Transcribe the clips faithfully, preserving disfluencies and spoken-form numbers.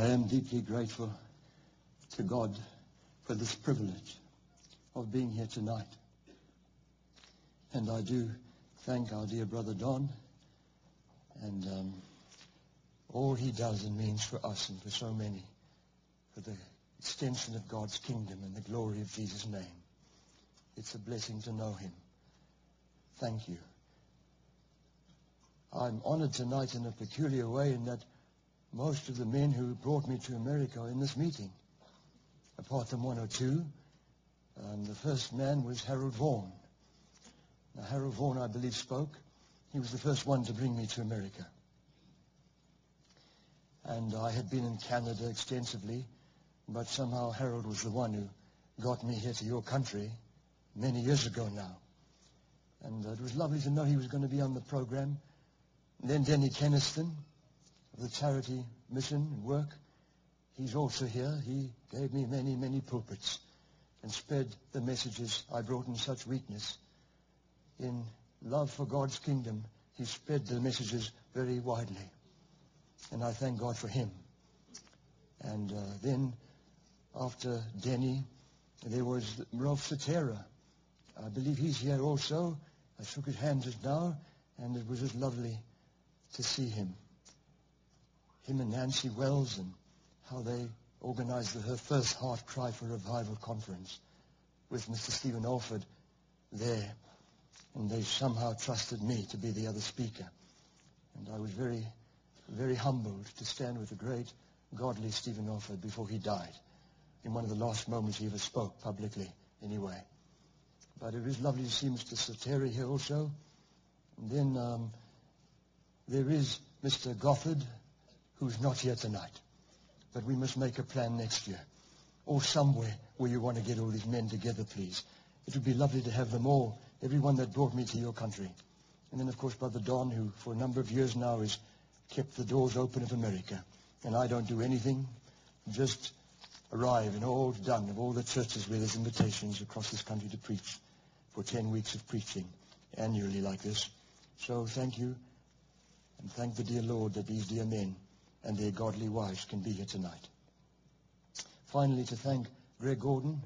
I am deeply grateful to God for this privilege of being here tonight. And I do thank our dear brother Don and um, all he does and means for us and for so many, for the extension of God's kingdom and the glory of Jesus' name. It's a blessing to know him. Thank you. I'm honored tonight in a peculiar way in that most of the men who brought me to America are in this meeting, apart from one or two. Um, the first man was Harold Vaughan. Now, Harold Vaughan, I believe, spoke. He was the first one to bring me to America. And I had been in Canada extensively, but somehow Harold was the one who got me here to your country many years ago now. And uh, it was lovely to know he was going to be on the program. And then Denny Keniston of the charity mission and work. He's also here. He gave me many, many pulpits and spread the messages I brought in such weakness. In love for God's kingdom, he spread the messages very widely. And I thank God for him. And uh, then after Denny, there was Ralph Satera. I believe he's here also. I shook his hand just now, and it was just lovely to see him. Him and Nancy Wells, and how they organized the, her first Heart Cry for Revival conference with Mister Stephen Alford there. And they somehow trusted me to be the other speaker. And I was very, very humbled to stand with the great, godly Stephen Alford before he died, in one of the last moments he ever spoke publicly anyway. But it is lovely to see Mister Sateri here also. And then um, there is Mister Gofford, who's not here tonight. But we must make a plan next year, or somewhere where you want to get all these men together, please. It would be lovely to have them all, everyone that brought me to your country. And then, of course, Brother Don, who for a number of years now has kept the doors open of America. And I don't do anything, just arrive and all done of all the churches where there's invitations across this country to preach for ten weeks of preaching annually like this. So thank you, and thank the dear Lord that these dear men and their godly wives can be here tonight. Finally, to thank Greg Gordon.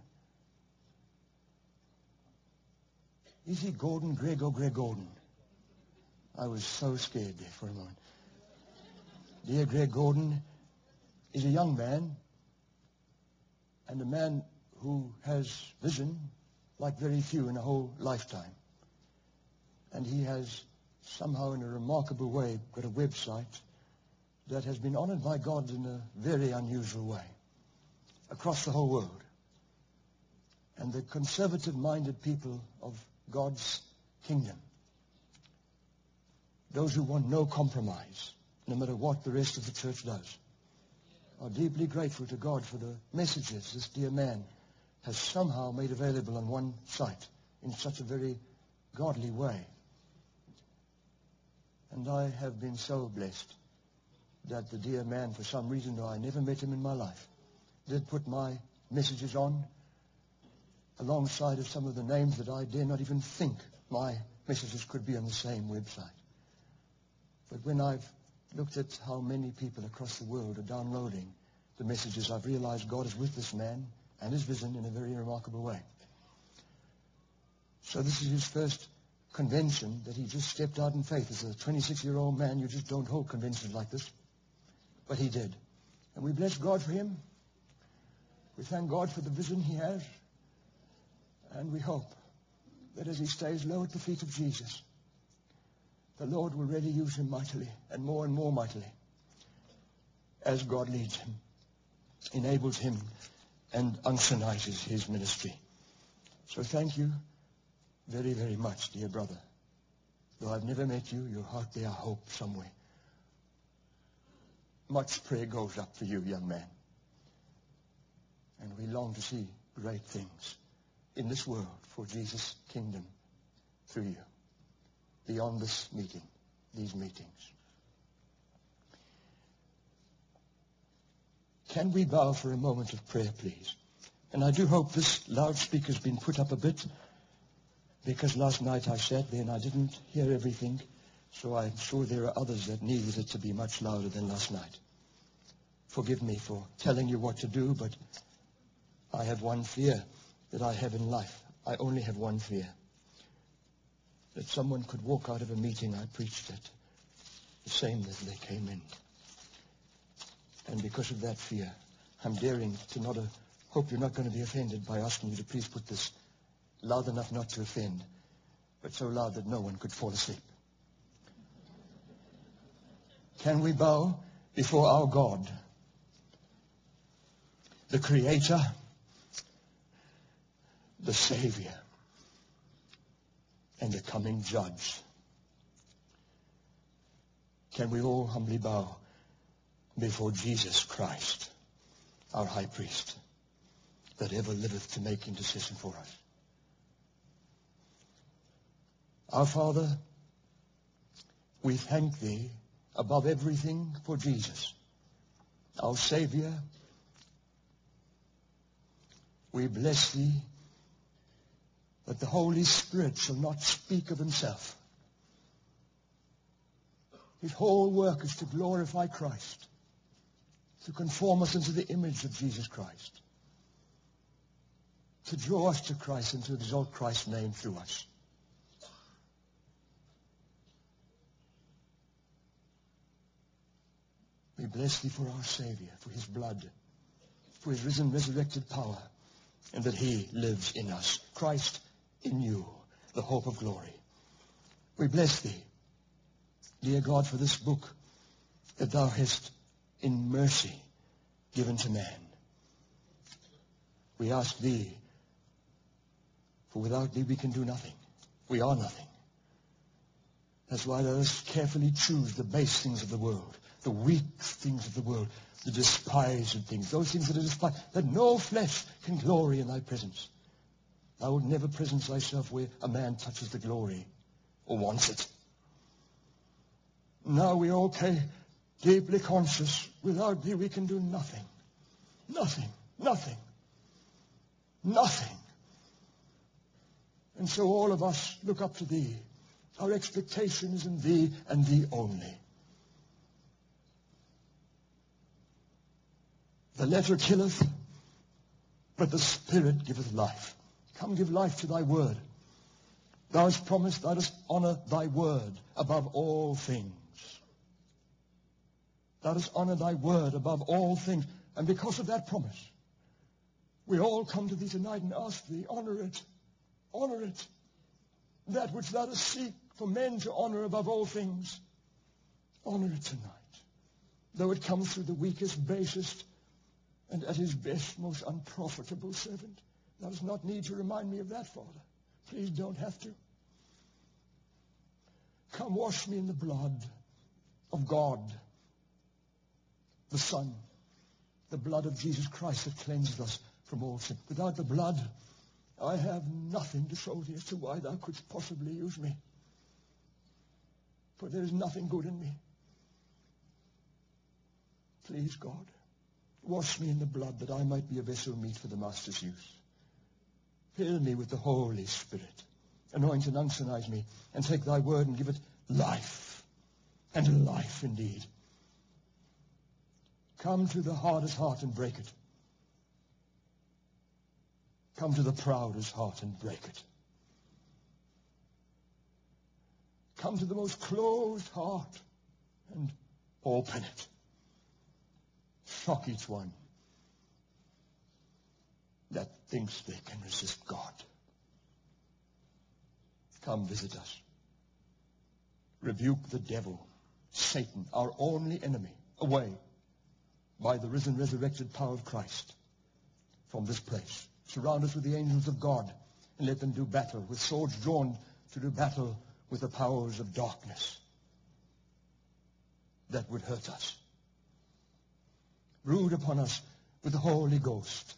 Is he Gordon, Greg, or Greg Gordon? I was so scared there for a moment. Dear Greg Gordon is a young man, and a man who has vision like very few in a whole lifetime. And he has somehow in a remarkable way got a website that has been honored by God in a very unusual way across the whole world. And the conservative-minded people of God's kingdom, those who want no compromise, no matter what the rest of the church does, are deeply grateful to God for the messages this dear man has somehow made available on one site in such a very godly way. And I have been so blessed that the dear man, for some reason, though I never met him in my life, did put my messages on alongside of some of the names that I dare not even think my messages could be on the same website. But when I've looked at how many people across the world are downloading the messages, I've realized God is with this man and his vision in a very remarkable way. So this is his first convention that he just stepped out in faith. As a twenty-six-year-old man, you just don't hold conventions like this. But he did. And we bless God for him. We thank God for the vision he has. And we hope that as he stays low at the feet of Jesus, the Lord will really use him mightily, and more and more mightily, as God leads him, enables him, and unctionizes his ministry. So thank you very, very much, dear brother. Though I've never met you, you're out there, I hope, somewhere. Much prayer goes up for you, young man. And we long to see great things in this world for Jesus' kingdom through you, beyond this meeting, these meetings. Can we bow for a moment of prayer, please? And I do hope this loudspeaker's been put up a bit, because last night I sat there and I didn't hear everything, so I'm sure there are others that needed it to be much louder than last night. Forgive me for telling you what to do, but I have one fear that I have in life. I only have one fear. That someone could walk out of a meeting I preached at the same as they came in. And because of that fear, I'm daring to not, uh, hope you're not going to be offended by asking you to please put this loud enough not to offend, but so loud that no one could fall asleep. Can we bow before our God, the Creator, the Savior, and the coming Judge? Can we all humbly bow before Jesus Christ, our High Priest, that ever liveth to make intercession for us? Our Father, we thank Thee above everything for Jesus, our Savior. We bless Thee that the Holy Spirit shall not speak of Himself. His whole work is to glorify Christ, to conform us into the image of Jesus Christ, to draw us to Christ and to exalt Christ's name through us. We bless Thee for our Savior, for His blood, for His risen, resurrected power, and that He lives in us. Christ in you, the hope of glory. We bless Thee, dear God, for this book that Thou hast in mercy given to man. We ask Thee, for without Thee we can do nothing. We are nothing. That's why let us carefully choose the base things of the world, the weak things of the world, the despised things, those things that are despised, that no flesh can glory in Thy presence. Thou wilt never presence Thyself where a man touches the glory or wants it. Now we are okay, deeply conscious, without Thee we can do nothing. Nothing. Nothing. Nothing. And so all of us look up to Thee. Our expectation is in Thee and Thee only. The letter killeth, but the Spirit giveth life. Come, give life to Thy word. Thou hast promised Thou dost honor Thy word above all things. Thou dost honor Thy word above all things. And because of that promise, we all come to Thee tonight and ask Thee, honor it, honor it. That which Thou dost seek for men to honor above all things, honor it tonight. Though it comes through the weakest, basest, and at his best, most unprofitable servant. Thou dost not need to remind me of that, Father. Please don't have to. Come wash me in the blood of God, the Son, the blood of Jesus Christ that cleanses us from all sin. Without the blood, I have nothing to show Thee as to why Thou couldst possibly use me. For there is nothing good in me. Please, God, wash me in the blood that I might be a vessel meet for the Master's use. Fill me with the Holy Spirit. Anoint and uncenize me, and take Thy word and give it life, and life indeed. Come to the hardest heart and break it. Come to the proudest heart and break it. Come to the most closed heart and open it. Shock each one that thinks they can resist God. Come visit us. Rebuke the devil, Satan, our only enemy, away by the risen, resurrected power of Christ from this place. Surround us with the angels of God and let them do battle with swords drawn to do battle with the powers of darkness that would hurt us. Brood upon us with the Holy Ghost.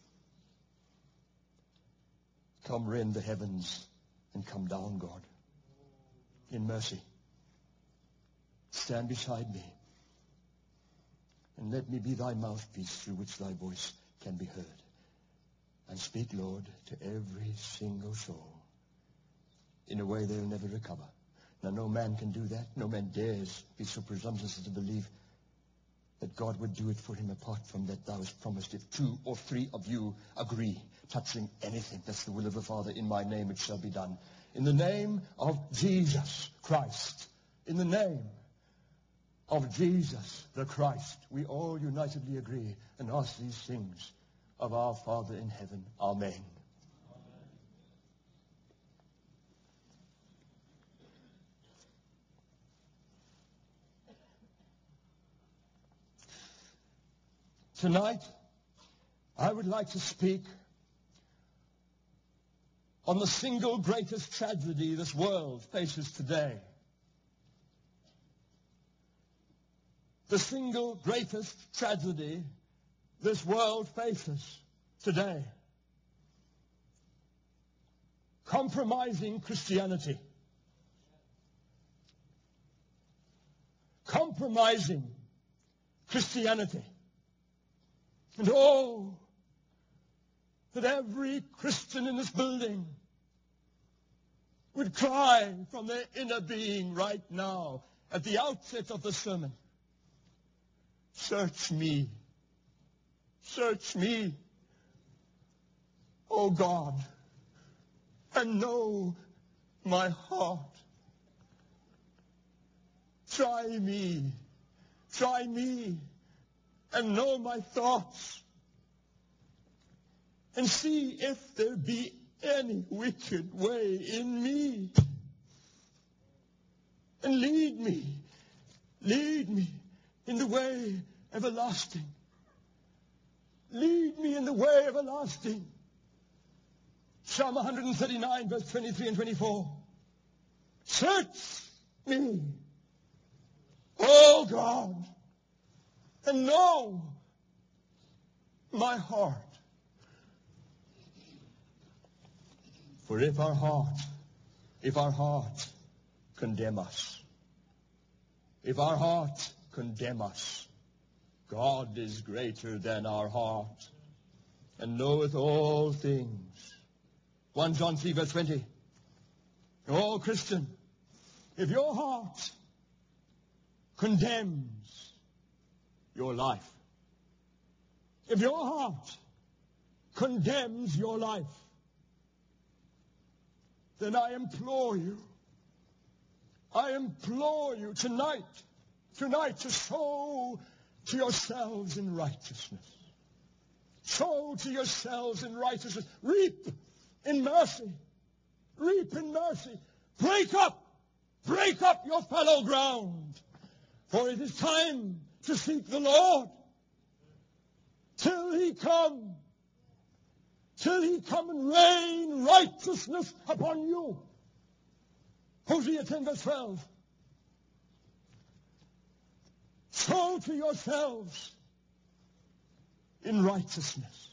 Come rend the heavens and come down, God, in mercy. Stand beside me and let me be Thy mouthpiece through which Thy voice can be heard. And speak, Lord, to every single soul in a way they'll never recover. Now, no man can do that. No man dares be so presumptuous as to believe that that God would do it for him. Apart from that, thou hast promised, if two or three of you agree touching anything, that's the will of the Father, in my name it shall be done. In the name of Jesus Christ, in the name of Jesus the Christ, we all unitedly agree and ask these things of our Father in heaven. Amen. Tonight, I would like to speak on the single greatest tragedy this world faces today. The single greatest tragedy this world faces today. Compromising Christianity. Compromising Christianity. And oh, that every Christian in this building would cry from their inner being right now at the outset of the sermon, search me, search me, O God, and know my heart. Try me, try me, and know my thoughts, and see if there be any wicked way in me, and lead me, lead me in the way everlasting. Lead me in the way everlasting. Psalm one thirty-nine, verse twenty-three and twenty-four. Search me, O God, and know my heart. For if our heart, if our heart condemn us, if our heart condemn us, God is greater than our heart, and knoweth all things. First John three, verse twenty. Oh, Christian, if your heart condemns your life, if your heart condemns your life, then I implore you, I implore you tonight, tonight to sow to yourselves in righteousness. Sow to yourselves in righteousness. Reap in mercy. Reap in mercy. Break up, break up your fallow ground. For it is time to seek the Lord till he come. Till he come and rain righteousness upon you. Hosea ten, verse twelve. Sow to yourselves in righteousness.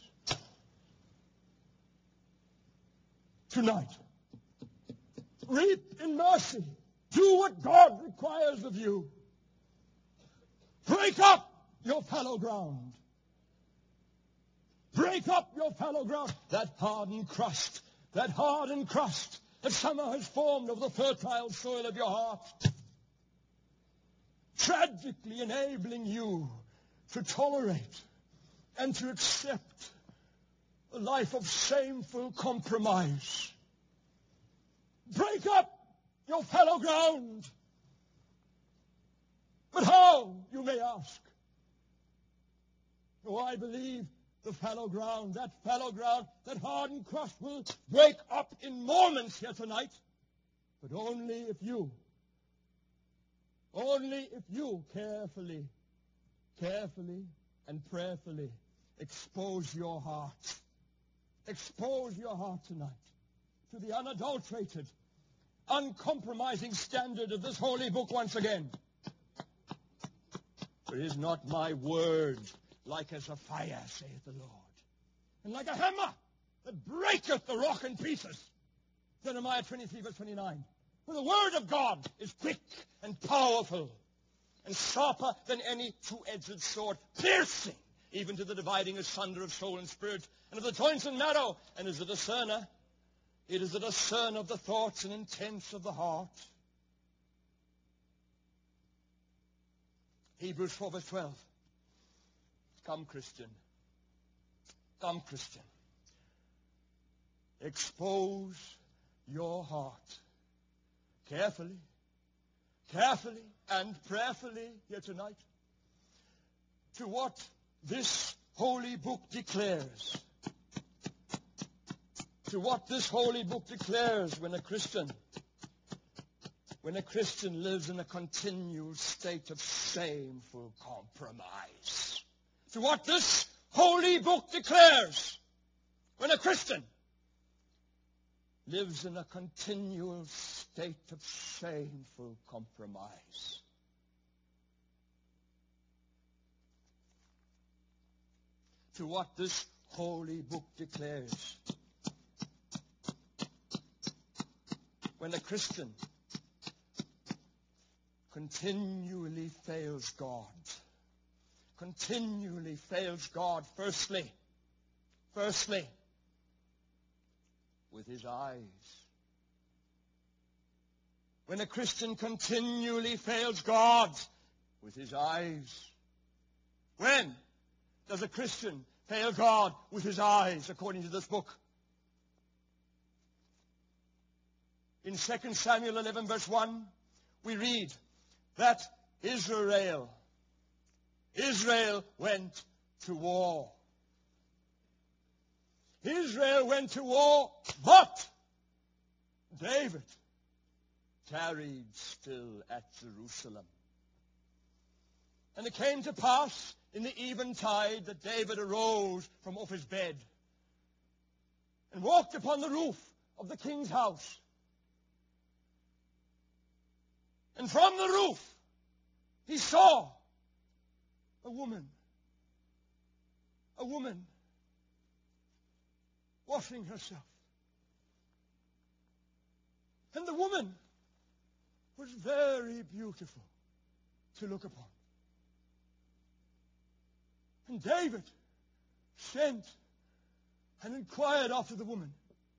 Tonight, reap in mercy. Do what God requires of you. Break up your fallow ground. Break up your fallow ground. That hardened crust, that hardened crust that somehow has formed over the fertile soil of your heart, tragically enabling you to tolerate and to accept a life of shameful compromise. Break up your fallow ground. But how, you may ask? Oh, I believe the fallow ground, that fallow ground, that hardened crust will break up in moments here tonight. But only if you, only if you carefully, carefully and prayerfully expose your heart. Expose your heart tonight to the unadulterated, uncompromising standard of this holy book once again. For it is not my word like as a fire, saith the Lord, and like a hammer that breaketh the rock in pieces. Jeremiah twenty-three, verse twenty-nine. For the word of God is quick and powerful, and sharper than any two-edged sword, piercing even to the dividing asunder of soul and spirit, and of the joints and marrow, and is a discerner. It is a discerner of the thoughts and intents of the heart. Hebrews four, verse twelve. Come, Christian. Come, Christian. Expose your heart carefully, carefully and prayerfully here tonight to what this holy book declares. To what this holy book declares when a Christian, when a Christian lives in a continual state of shameful compromise. To what this holy book declares when a Christian lives in a continual state of shameful compromise. To what this holy book declares when a Christian continually fails God. Continually fails God, firstly, firstly, with his eyes. When a Christian continually fails God with his eyes. When does a Christian fail God with his eyes, according to this book? In Second Samuel eleven, verse one, we read that Israel, Israel went to war. Israel went to war, but David tarried still at Jerusalem. And it came to pass in the eventide that David arose from off his bed and walked upon the roof of the king's house. And from the roof he saw a woman, a woman washing herself. And the woman was very beautiful to look upon. And David sent and inquired after the woman.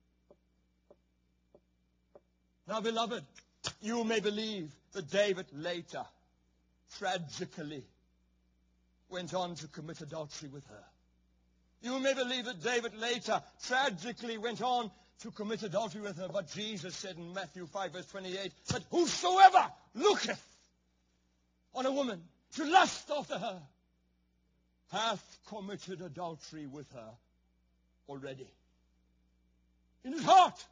Now, beloved, you may believe that David later, tragically, went on to commit adultery with her. You may believe that David later, tragically, went on to commit adultery with her. But Jesus said in Matthew five, verse twenty-eight, that whosoever looketh on a woman to lust after her hath committed adultery with her already in his heart.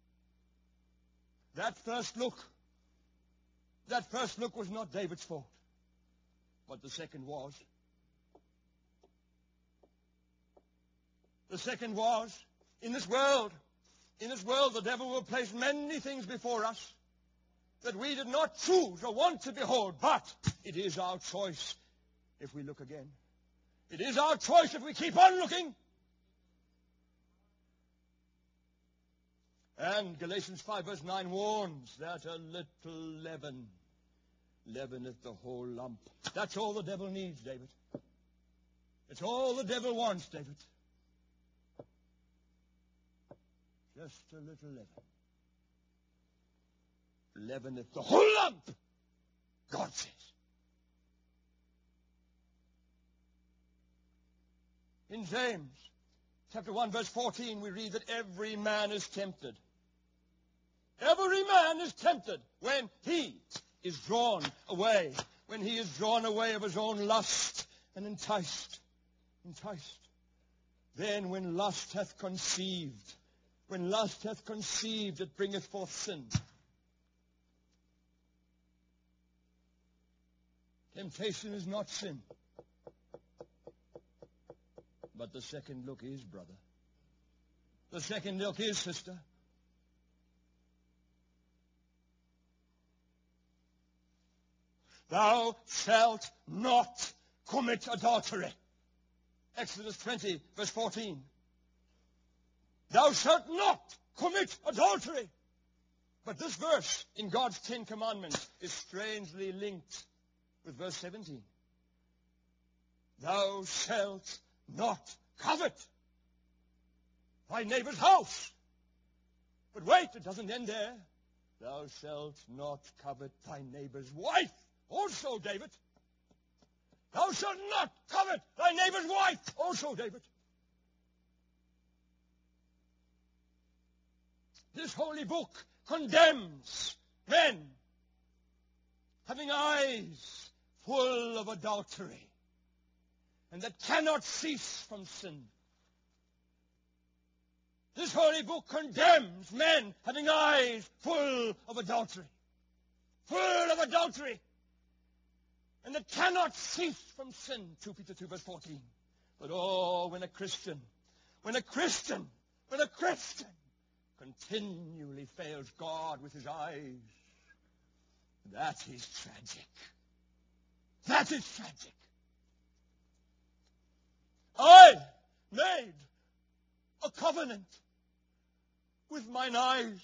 That first look, that first look was not David's fault, but the second was. The second was, in this world, in this world the devil will place many things before us that we did not choose or want to behold, but it is our choice if we look again. It is our choice if we keep on looking. And Galatians five verse nine warns that a little leaven leaveneth the whole lump. That's all the devil needs, David. It's all the devil wants, David. Just a little leaven. Leaveneth the whole lump, God says. In James chapter one, verse fourteen, we read that every man is tempted. Every man is tempted when he is drawn away, when he is drawn away of his own lust and enticed. Enticed. Then when lust hath conceived, when lust hath conceived, it bringeth forth sin. Temptation is not sin. But the second look is, brother. The second look is, sister. Thou shalt not commit adultery. Exodus twenty, verse fourteen. Thou shalt not commit adultery. But this verse in God's Ten Commandments is strangely linked with verse seventeen. Thou shalt not covet thy neighbor's house. But wait, it doesn't end there. Thou shalt not covet thy neighbor's wife also, David. Thou shalt not covet thy neighbor's wife. Also, David. This holy book condemns men having eyes full of adultery and that cannot cease from sin. This holy book condemns men having eyes full of adultery. Full of adultery. And that cannot cease from sin. Second Peter two verse fourteen. But oh, when a Christian, when a Christian, when a Christian continually fails God with his eyes, that is tragic. That is tragic. I made a covenant with mine eyes.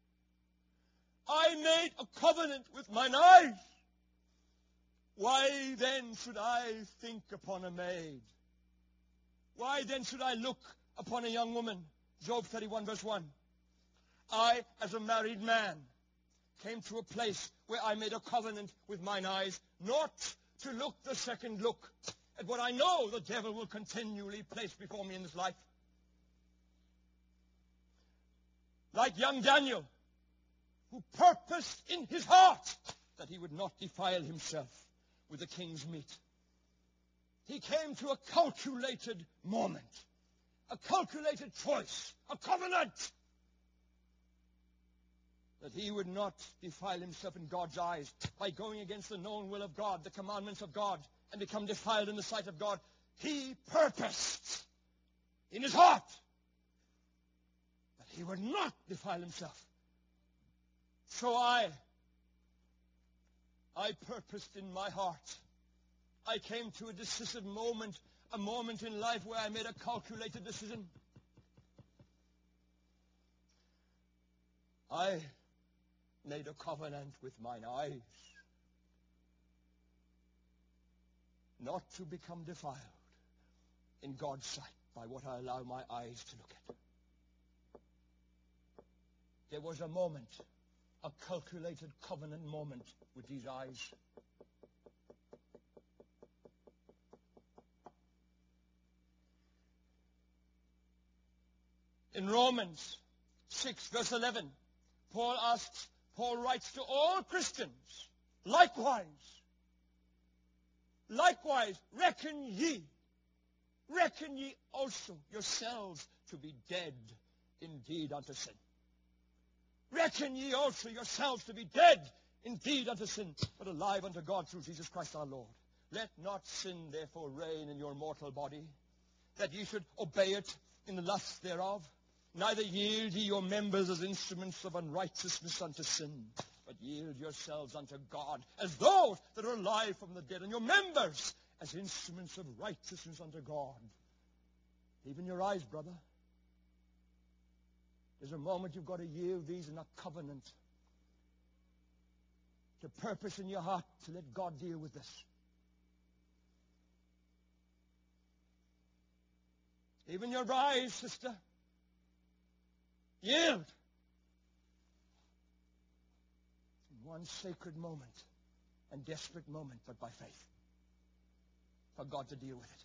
I made a covenant with mine eyes. Why then should I think upon a maid? Why then should I look upon a young woman? Job thirty-one verse one. I, as a married man, came to a place where I made a covenant with mine eyes, not to look the second look at what I know the devil will continually place before me in this life. Like young Daniel, who purposed in his heart that he would not defile himself with the king's meat. He came to a calculated moment, a calculated choice, a covenant, that he would not defile himself in God's eyes by going against the known will of God, the commandments of God, and become defiled in the sight of God. He purposed in his heart that he would not defile himself. So I, I purposed in my heart. I came to a decisive moment, a moment in life where I made a calculated decision. I made a covenant with mine eyes not to become defiled in God's sight by what I allow my eyes to look at. There was a moment, a calculated covenant moment with these eyes. In Romans six verse eleven, Paul asks, Paul writes to all Christians, likewise, likewise, reckon ye, reckon ye also yourselves to be dead indeed unto sin. Reckon ye also yourselves to be dead indeed unto sin, but alive unto God through Jesus Christ our Lord. Let not sin therefore reign in your mortal body, that ye should obey it in the lusts thereof. Neither yield ye your members as instruments of unrighteousness unto sin, but yield yourselves unto God as those that are alive from the dead, and your members as instruments of righteousness unto God. Even your eyes, brother. There's a moment you've got to yield these in a covenant, to purpose in your heart to let God deal with this. Even your eyes, sister. Yield. In one sacred moment and desperate moment, but by faith, for God to deal with it.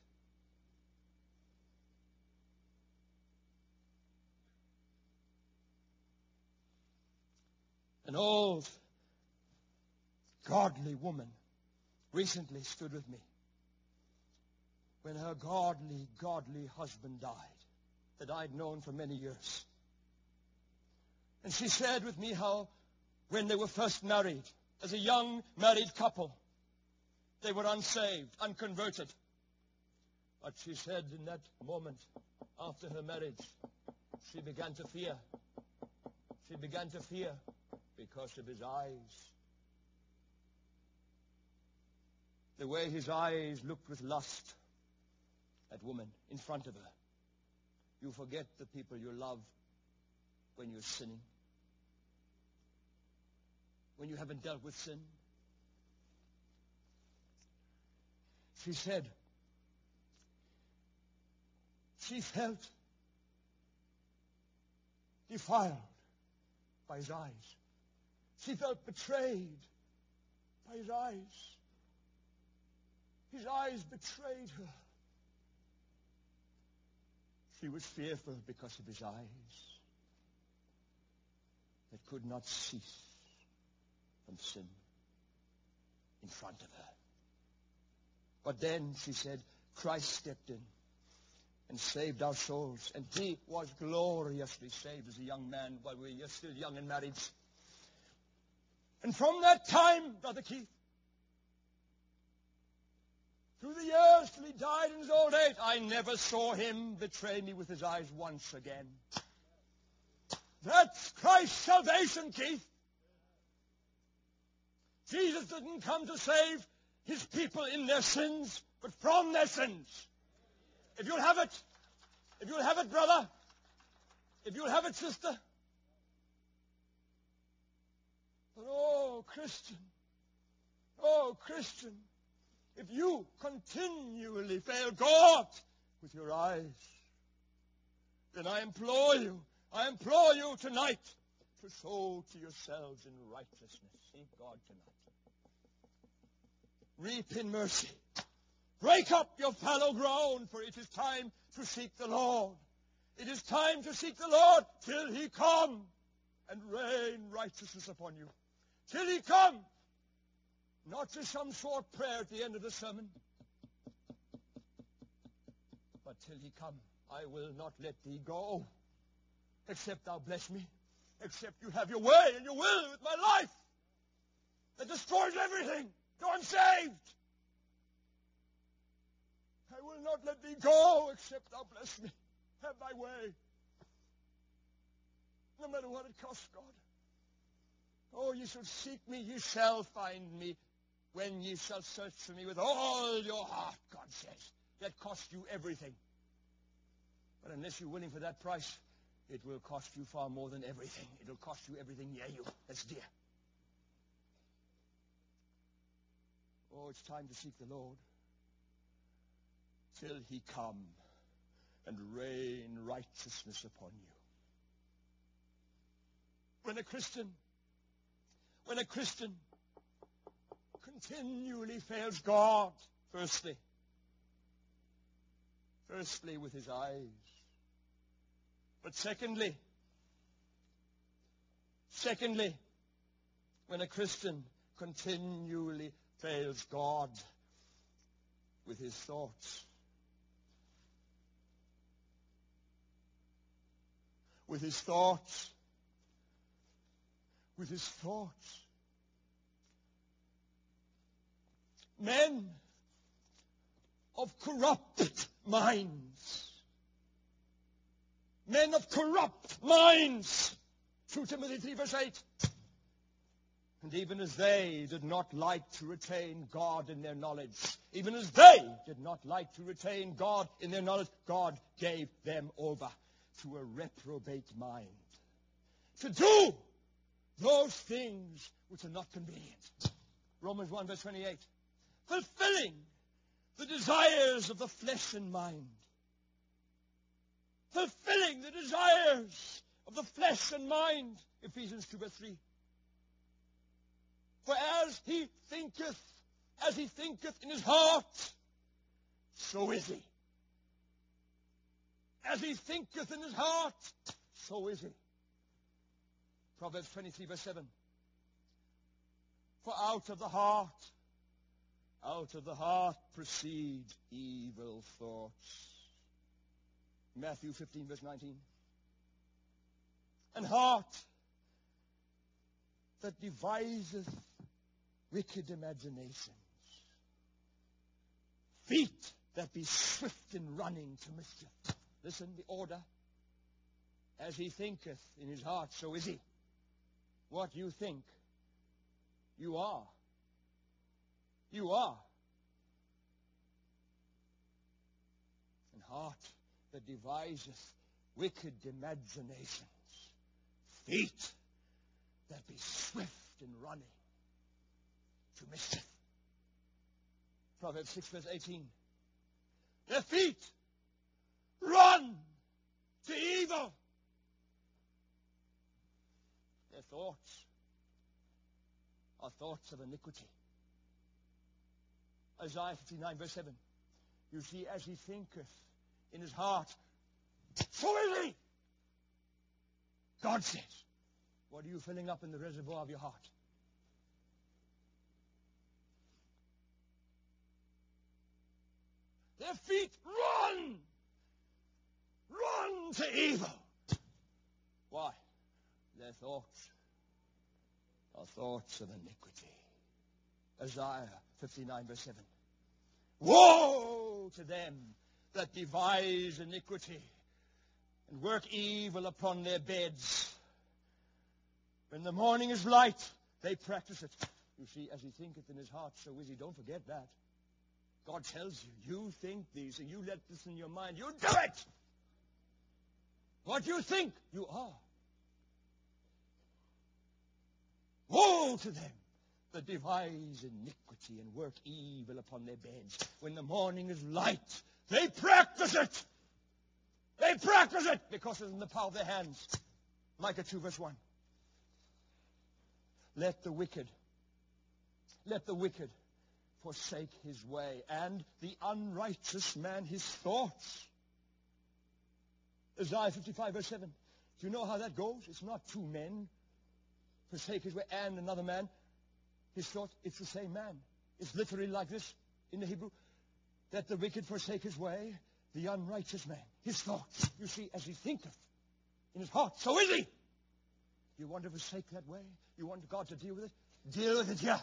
An old, godly woman recently stood with me when her godly, godly husband died, that I'd known for many years. And she shared with me how when they were first married, as a young married couple, they were unsaved, unconverted. But she said in that moment, after her marriage, she began to fear. She began to fear because of his eyes. The way his eyes looked with lust at woman in front of her. You forget the people you love when you're sinning. When you haven't dealt with sin. She said, she felt defiled by his eyes. She felt betrayed by his eyes. His eyes betrayed her. She was fearful because of his eyes that could not cease from sin in front of her. But then, she said, Christ stepped in and saved our souls. And he was gloriously saved as a young man while we were still young in marriage. And from that time, Brother Keith, through the years till he died in his old age, I never saw him betray me with his eyes once again. That's Christ's salvation, Keith. Jesus didn't come to save his people in their sins, but from their sins. If you'll have it, if you'll have it, brother, if you'll have it, sister. But oh, Christian, oh, Christian, if you continually fail God with your eyes, then I implore you, I implore you tonight to sow to yourselves in righteousness. Seek God tonight. Reap in mercy. Break up your fallow ground, for it is time to seek the Lord. It is time to seek the Lord till he come and rain righteousness upon you. Till he come. Not just some short prayer at the end of the sermon. But till he come, I will not let thee go, except thou bless me, except you have your way and your will with my life that destroys everything. So I'm saved. I will not let thee go, except thou bless me. Have thy way. No matter what it costs, God. Oh, ye shall seek me, ye shall find me, when ye shall search for me with all your heart, God says. That costs you everything. But unless you're willing for that price, it will cost you far more than everything. It will cost you everything near you. That's dear. Oh, it's time to seek the Lord till he come and rain righteousness upon you. When a Christian, when a Christian continually fails God, firstly, firstly with his eyes, but secondly, secondly, when a Christian continually fails God with his thoughts, with his thoughts, with his thoughts. Men of corrupt minds. Men of corrupt minds. Second Timothy three verse eight. And even as they did not like to retain God in their knowledge, even as they did not like to retain God in their knowledge, God gave them over to a reprobate mind, to do those things which are not convenient. Romans one verse twenty-eight. Fulfilling the desires of the flesh and mind. Fulfilling the desires of the flesh and mind. Ephesians two verse three. For as he thinketh, as he thinketh in his heart, so is he. As he thinketh in his heart, so is he. Proverbs twenty-three verse seven. For out of the heart, out of the heart proceed evil thoughts. Matthew fifteen verse nineteen. And heart that deviseth wicked imaginations. Feet that be swift in running to mischief. Listen, the order. As he thinketh in his heart, so is he. What you think, you are. You are. And heart that deviseth wicked imaginations. Feet that be swift in running to mischief. Proverbs six verse eighteen. Their feet run to evil. Their thoughts are thoughts of iniquity. Isaiah fifty-nine, verse seven. You see, as he thinketh in his heart, so is he. God says, what are you filling up in the reservoir of your heart? Their feet run, run to evil. Why? Their thoughts are thoughts of iniquity. Isaiah fifty-nine, verse seven. Woe to them that devise iniquity and work evil upon their beds. When the morning is light, they practice it. You see, as he thinketh in his heart, so is he. Don't forget that. God tells you, you think these, and you let this in your mind. You do it! What you think, you are. Woe to them that devise iniquity and work evil upon their beds. When the morning is light, they practice it. They practice it because it's in the power of their hands. Micah two, verse one. Let the wicked, let the wicked forsake his way, and the unrighteous man his thoughts. Isaiah fifty-five, verse seven. Do you know how that goes? It's not two men forsake his way and another man his thoughts. It's the same man. It's literally like this in the Hebrew. That the wicked forsake his way, the unrighteous man his thoughts. You see, as he thinketh in his heart, so is he. You want to forsake that way? You want God to deal with it? Deal with it, yeah.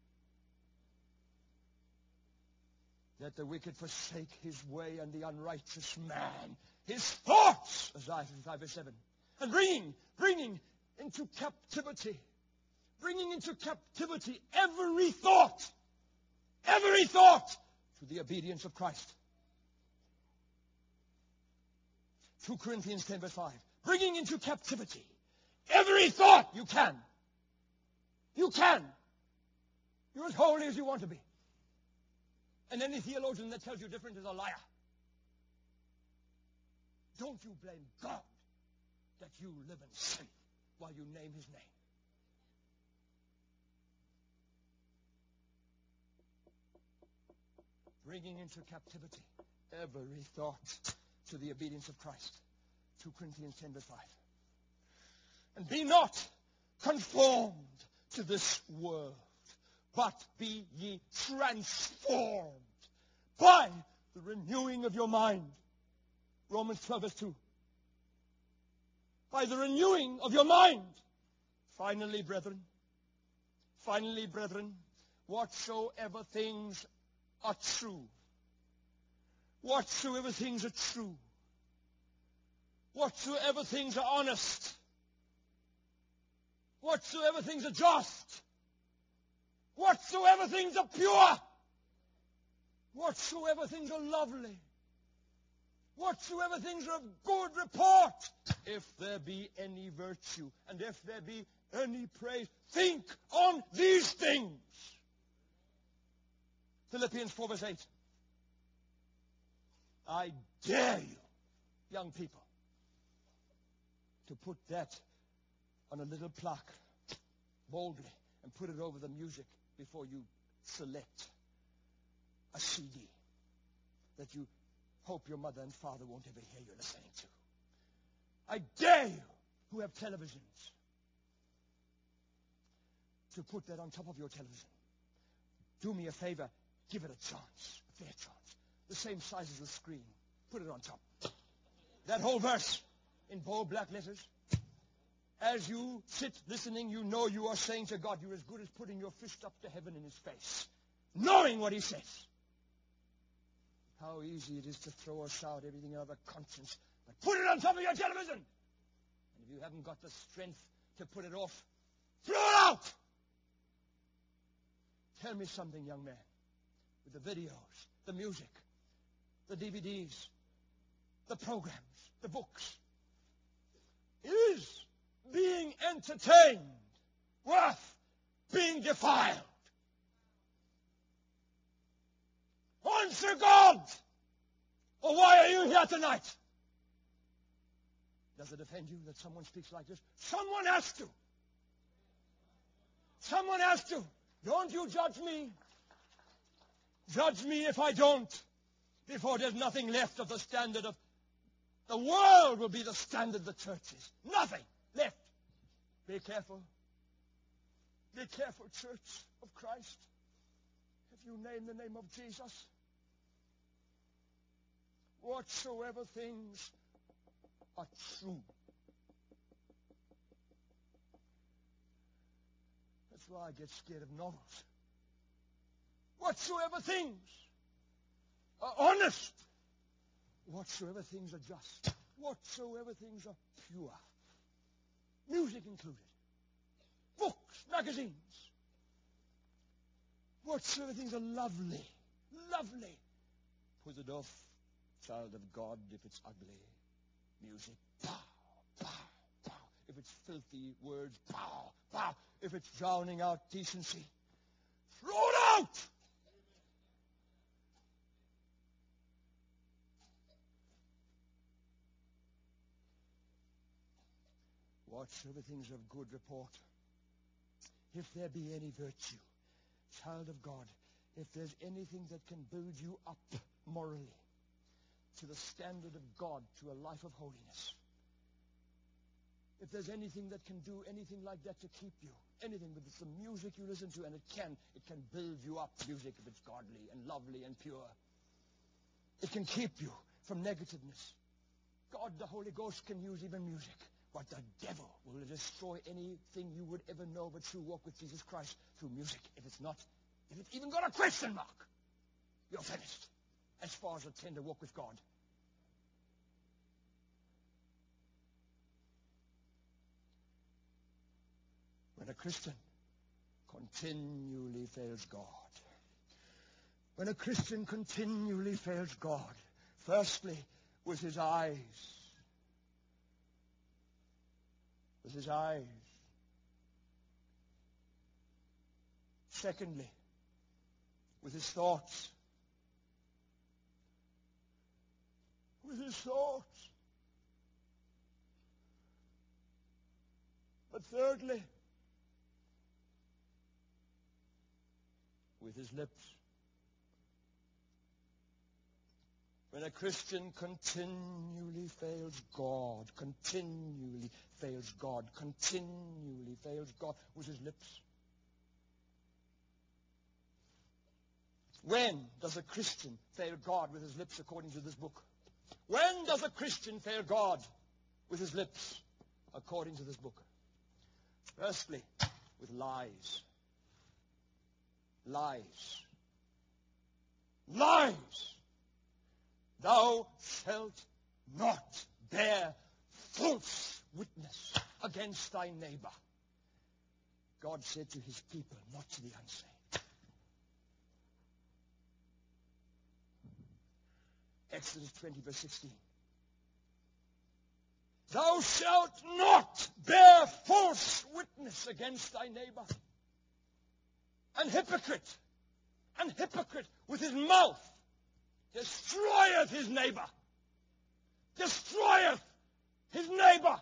Let the wicked forsake his way, and the unrighteous man his thoughts. Isaiah fifty-five, verse seven. And bringing, bringing into captivity, bringing into captivity every thought, every thought to the obedience of Christ. Second Corinthians ten, verse five. Bringing into captivity every thought you can. You can. You're as holy as you want to be. And any theologian that tells you different is a liar. Don't you blame God that you live in sin while you name his name. Bringing into captivity every thought to the obedience of Christ. Second Corinthians ten, verse five. And be not conformed to this world, but be ye transformed by the renewing of your mind. Romans twelve, verse two. By the renewing of your mind. Finally, brethren, finally, brethren, whatsoever things are true, whatsoever things are true, whatsoever things are honest, whatsoever things are just, whatsoever things are pure, whatsoever things are lovely, whatsoever things are of good report, if there be any virtue, and if there be any praise, think on these things. Philippians four, verse eight. I dare you, young people, to put that on a little plaque, boldly, and put it over the music before you select a C D that you hope your mother and father won't ever hear you listening to. I dare you, who have televisions, to put that on top of your television. Do me a favor, give it a chance, a fair chance. The same size as the screen. Put it on top. That whole verse in bold black letters. As you sit listening, you know you are saying to God, you're as good as putting your fist up to heaven in his face, knowing what he says. How easy it is to throw aside everything out of a conscience. But put it on top of your television. And if you haven't got the strength to put it off, throw it out. Tell me something, young man, with the videos, the music, the D V Ds, the programs, the books. Is being entertained worth being defiled? Answer God! Or why are you here tonight? Does it offend you that someone speaks like this? Someone has to. Someone has to. Don't you judge me. Judge me if I don't. Before there's nothing left of the standard of the world will be the standard of the churches. Nothing left. Be careful. Be careful, church of Christ. If you name the name of Jesus, whatsoever things are true. That's why I get scared of novels. Whatsoever things are honest, whatsoever things are just, whatsoever things are pure, music included, books, magazines, whatsoever things are lovely, lovely, put it off, child of God, if it's ugly. Music, pow, pow, pow. If it's filthy words, pow, pow. If it's drowning out decency, throw it out. Whatsoever things of good report, if there be any virtue, child of God, if there's anything that can build you up morally to the standard of God, to a life of holiness, if there's anything that can do anything like that to keep you, anything, but it's the music you listen to, and it can, it can build you up, music, if it's godly and lovely and pure. It can keep you from negativeness. God, the Holy Ghost, can use even music. But the devil will destroy anything you would ever know but true walk with Jesus Christ through music. If it's not, if it's even got a question mark, you're finished as far as a tender walk with God. When a Christian continually fails God, when a Christian continually fails God, firstly, with his eyes, with his eyes. Secondly, with his thoughts. With his thoughts. But thirdly, with his lips. When a Christian continually fails God, continually fails God, continually fails God with his lips. When does a Christian fail God with his lips according to this book? When does a Christian fail God with his lips according to this book? Firstly, with lies. Lies. Lies. Thou shalt not bear false witness against thy neighbor. God said to his people, not to the unsaved. Exodus twenty, verse sixteen. Thou shalt not bear false witness against thy neighbor. An hypocrite, an hypocrite with his mouth destroyeth his neighbor. Destroyeth his neighbor.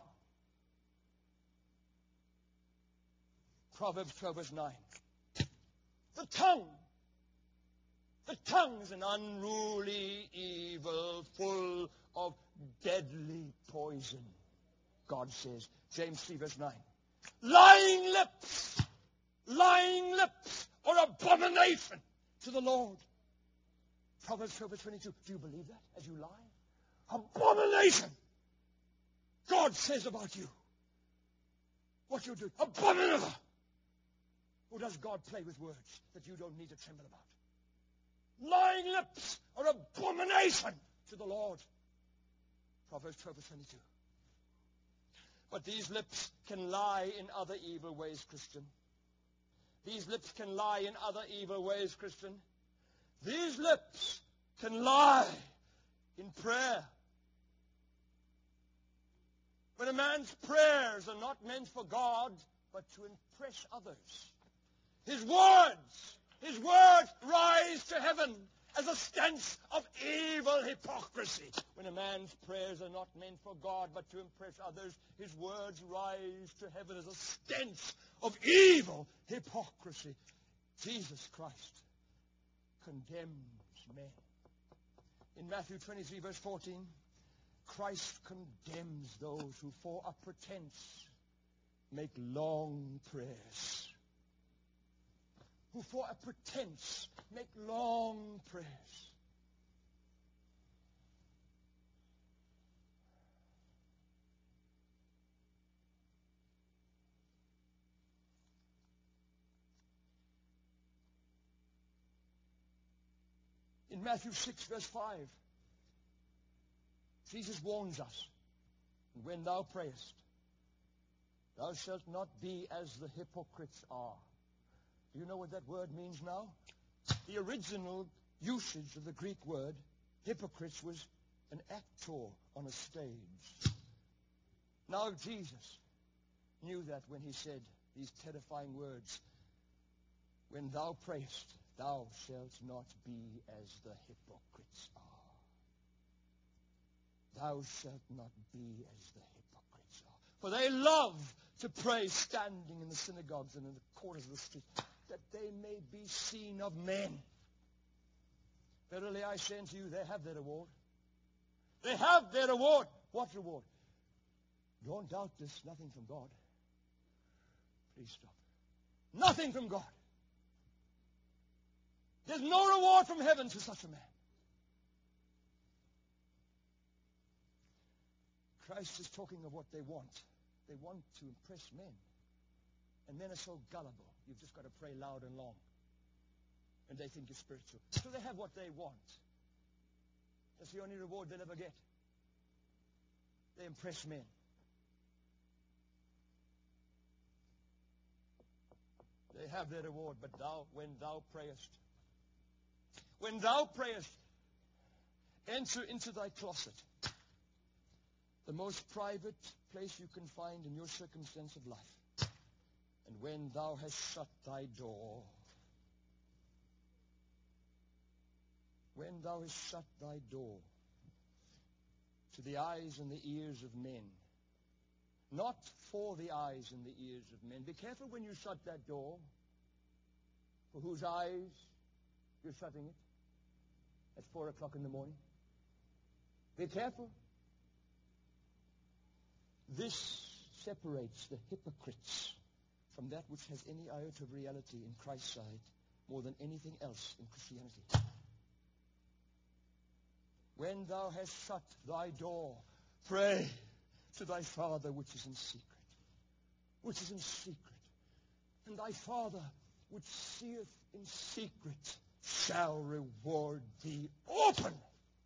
Proverbs twelve, verse nine. The tongue. The tongue is an unruly evil full of deadly poison, God says. James three, verse nine. Lying lips. Lying lips are abomination to the Lord. Proverbs twelve, verse twenty-two. Do you believe that as you lie? Abomination. God says about you. What you do. Abominable. Or does God play with words that you don't need to tremble about? Lying lips are abomination to the Lord. Proverbs twelve, verse twenty-two. But these lips can lie in other evil ways, Christian. These lips can lie in other evil ways, Christian. These lips can lie in prayer. When a man's prayers are not meant for God, but to impress others. His words, his words rise to heaven as a stench of evil hypocrisy. When a man's prayers are not meant for God, but to impress others, his words rise to heaven as a stench of evil hypocrisy. Jesus Christ condemns men. In Matthew twenty-three, verse fourteen, Christ condemns those who for a pretense make long prayers. Who for a pretense make long prayers. In Matthew six, verse five, Jesus warns us, "And when thou prayest, thou shalt not be as the hypocrites are." Do you know what that word means now? The original usage of the Greek word, hypocrites, was an actor on a stage. Now Jesus knew that when he said these terrifying words, "When thou prayest, thou shalt not be as the hypocrites are." Thou shalt not be as the hypocrites are. For they love to pray standing in the synagogues and in the corners of the street, that they may be seen of men. Verily I say unto you, they have their reward. They have their reward. What reward? Don't doubt this. Nothing from God. Please stop. Nothing from God. There's no reward from heaven to such a man. Christ is talking of what they want. They want to impress men. And men are so gullible. You've just got to pray loud and long. And they think you're spiritual. So they have what they want. That's the only reward they'll ever get. They impress men. They have their reward. But thou, when thou prayest, when thou prayest, enter into thy closet, the most private place you can find in your circumstance of life. And when thou hast shut thy door, when thou hast shut thy door to the eyes and the ears of men, not for the eyes and the ears of men. Be careful when you shut that door, for whose eyes you're shutting it at four o'clock in the morning. Be careful. This separates the hypocrites from that which has any iota of reality in Christ's side more than anything else in Christianity. When thou hast shut thy door, pray to thy Father which is in secret. Which is in secret. And thy Father which seeth in secret shall reward thee openly.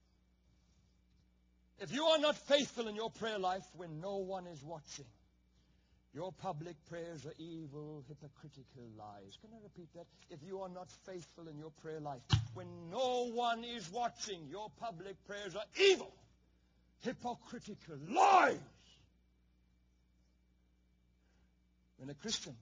If you are not faithful in your prayer life when no one is watching, your public prayers are evil, hypocritical lies. Can I repeat that? If you are not faithful in your prayer life when no one is watching, your public prayers are evil, hypocritical lies. When a Christian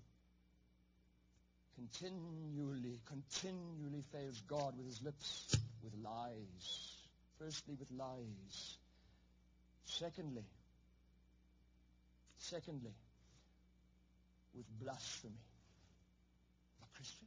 continually, continually fails God with his lips, with lies. Firstly, with lies. Secondly, secondly, with blasphemy. A Christian?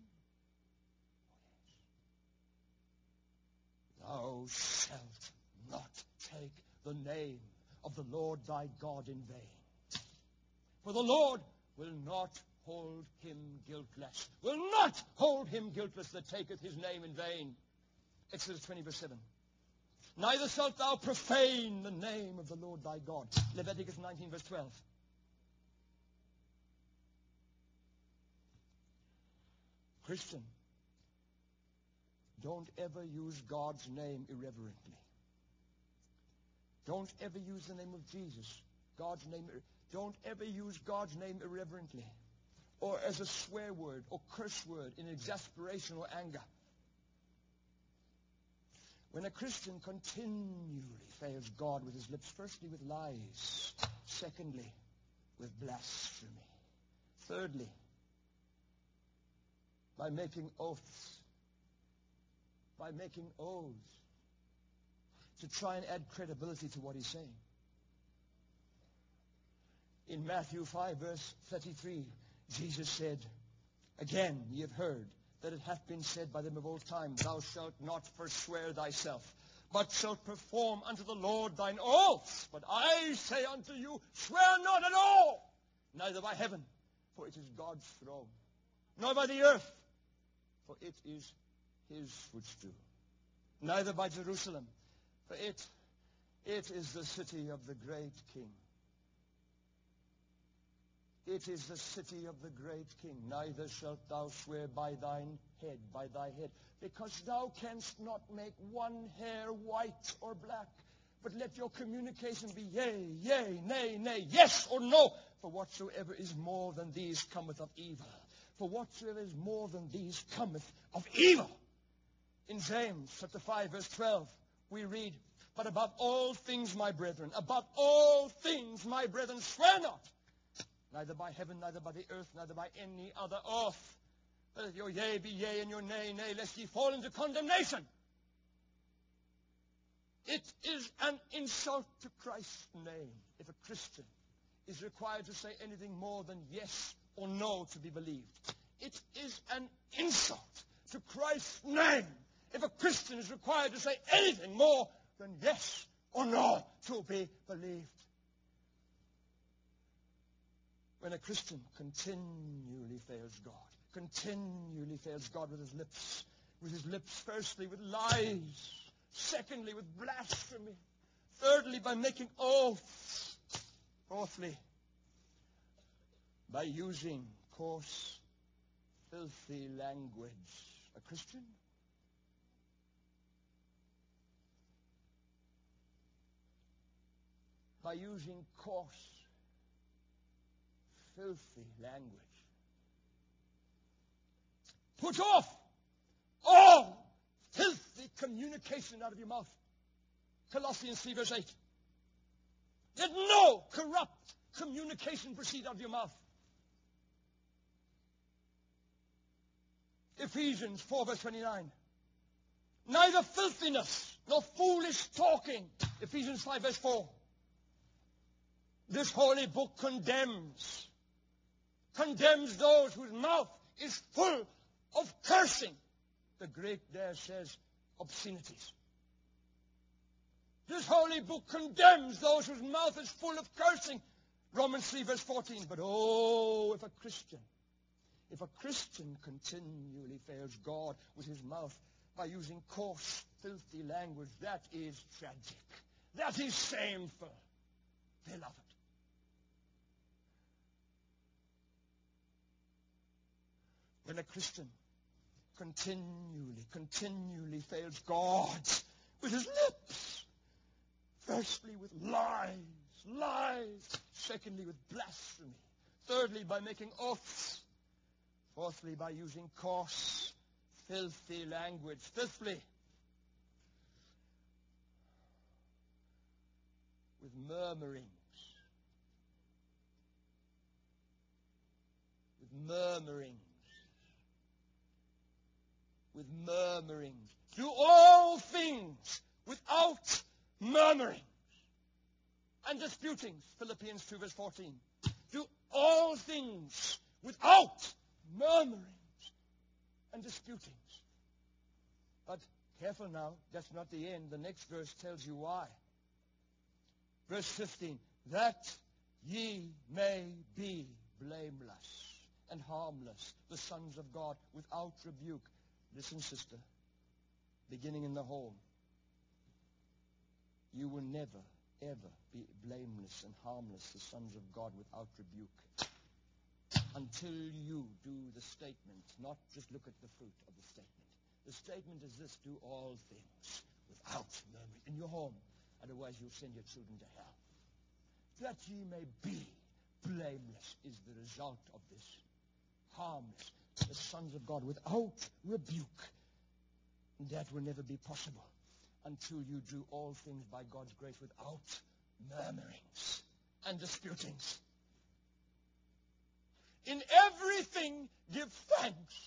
Oh, yes. Thou shalt not take the name of the Lord thy God in vain. For the Lord will not hold him guiltless. Will not hold him guiltless that taketh his name in vain. Exodus twenty, verse seven. Neither shalt thou profane the name of the Lord thy God. Leviticus nineteen, verse twelve. Christian, don't ever use God's name irreverently. Don't ever use the name of Jesus, God's name. Don't ever use God's name irreverently or as a swear word or curse word in exasperation or anger. When a Christian continually fails God with his lips, firstly with lies, secondly with blasphemy, thirdly by making oaths, by making oaths to try and add credibility to what he's saying. In Matthew five, verse thirty-three, Jesus said, "Again ye have heard that it hath been said by them of old time, thou shalt not forswear thyself, but shalt perform unto the Lord thine oaths. But I say unto you, swear not at all, neither by heaven, for it is God's throne, nor by the earth, for it is his footstool, neither by Jerusalem, for it, it is the city of the great King. It is the city of the great King. Neither shalt thou swear by thine head, by thy head, because thou canst not make one hair white or black. But let your communication be yea, yea, nay, nay, yes or no. For whatsoever is more than these cometh of evil. For whatsoever is more than these cometh of evil. In James chapter five, verse twelve, we read, but above all things, my brethren, above all things, my brethren, swear not, neither by heaven, neither by the earth, neither by any other oath. Let your yea be yea, and your nay, nay, lest ye fall into condemnation. It is an insult to Christ's name if a Christian is required to say anything more than yes or no to be believed. It is an insult to Christ's name if a Christian is required to say anything more than yes or no to be believed. When a Christian continually fails God, continually fails God with his lips, with his lips firstly with lies, secondly with blasphemy, thirdly by making oaths, fourthly by using coarse, filthy language. A Christian? By using coarse, filthy language. Put off all filthy communication out of your mouth. Colossians three, verse eight. Let no corrupt communication proceed out of your mouth. Ephesians four, verse twenty-nine. Neither filthiness nor foolish talking. Ephesians five, verse four. This holy book condemns. Condemns those whose mouth is full of cursing. The Greek there says obscenities. This holy book condemns those whose mouth is full of cursing. Romans three, verse fourteen. But oh, if a Christian, if a Christian continually fails God with his mouth by using coarse, filthy language, that is tragic. That is shameful, beloved. When a Christian continually, continually fails God with his lips, firstly with lies, lies, secondly with blasphemy, thirdly by making oaths, fourthly by using coarse, filthy language, fifthly with murmurings, with murmurings, with murmurings. Do all things without murmurings and disputings. Philippians two, verse fourteen. Do all things without murmurings and disputings. But careful now, that's not the end. The next verse tells you why. Verse fifteen. That ye may be blameless and harmless, the sons of God, without rebuke. Listen, sister, beginning in the home, you will never, ever be blameless and harmless, the sons of God, without rebuke, until you do the statement, not just look at the fruit of the statement. The statement is this: do all things without murmuring in your home, otherwise you'll send your children to hell. That ye may be blameless is the result of this. Harmless, the sons of God, without rebuke. That will never be possible until you do all things by God's grace without murmurings and disputings. In everything give thanks.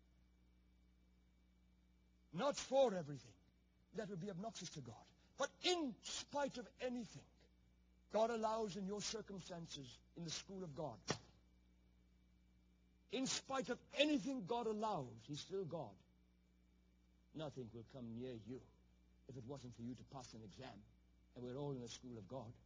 Not for everything. That would be obnoxious to God. But in spite of anything God allows in your circumstances in the school of God, In spite of anything God allows, he's still God. Nothing will come near you if it wasn't for you to pass an exam. And we're all in the school of God.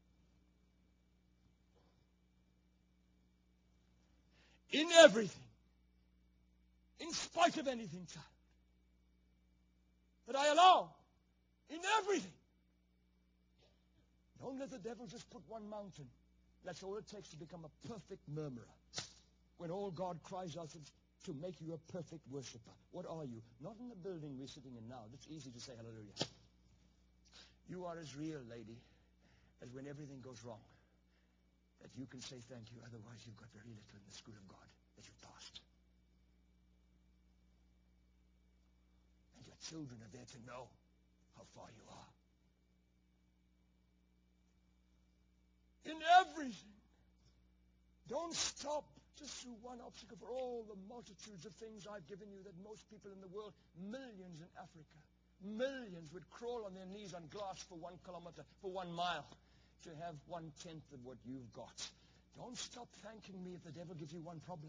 In everything, in spite of anything, child, that I allow, in everything, don't let the devil just put one mountain. That's all it takes to become a perfect murmurer. When all God cries out is to make you a perfect worshiper. What are you? Not in the building we're sitting in now. It's easy to say hallelujah. You are as real, lady, as when everything goes wrong, that you can say thank you. Otherwise, you've got very little in the school of God that you've passed. And your children are there to know how far you are. In everything. Don't stop just through one obstacle for all the multitudes of things I've given you that most people in the world, millions in Africa, millions would crawl on their knees on glass for one kilometer, for one mile, to have one-tenth of what you've got. Don't stop thanking me if the devil gives you one problem.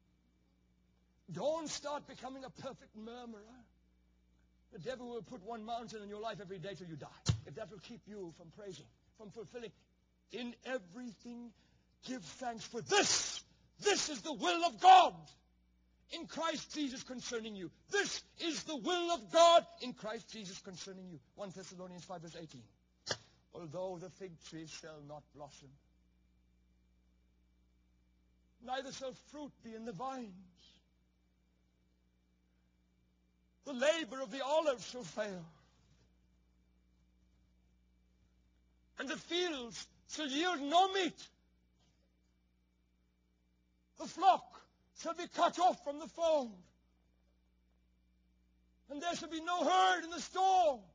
Don't start becoming a perfect murmurer. The devil will put one mountain in your life every day till you die. If that will keep you from praising, from fulfilling. In everything, give thanks, for this, this is the will of God in Christ Jesus concerning you. This is the will of God in Christ Jesus concerning you. First Thessalonians five verse eighteen. Although the fig tree shall not blossom, neither shall fruit be in the vines, the labor of the olive shall fail, and the fields shall yield no meat. The flock shall be cut off from the fold, and there shall be no herd in the stall.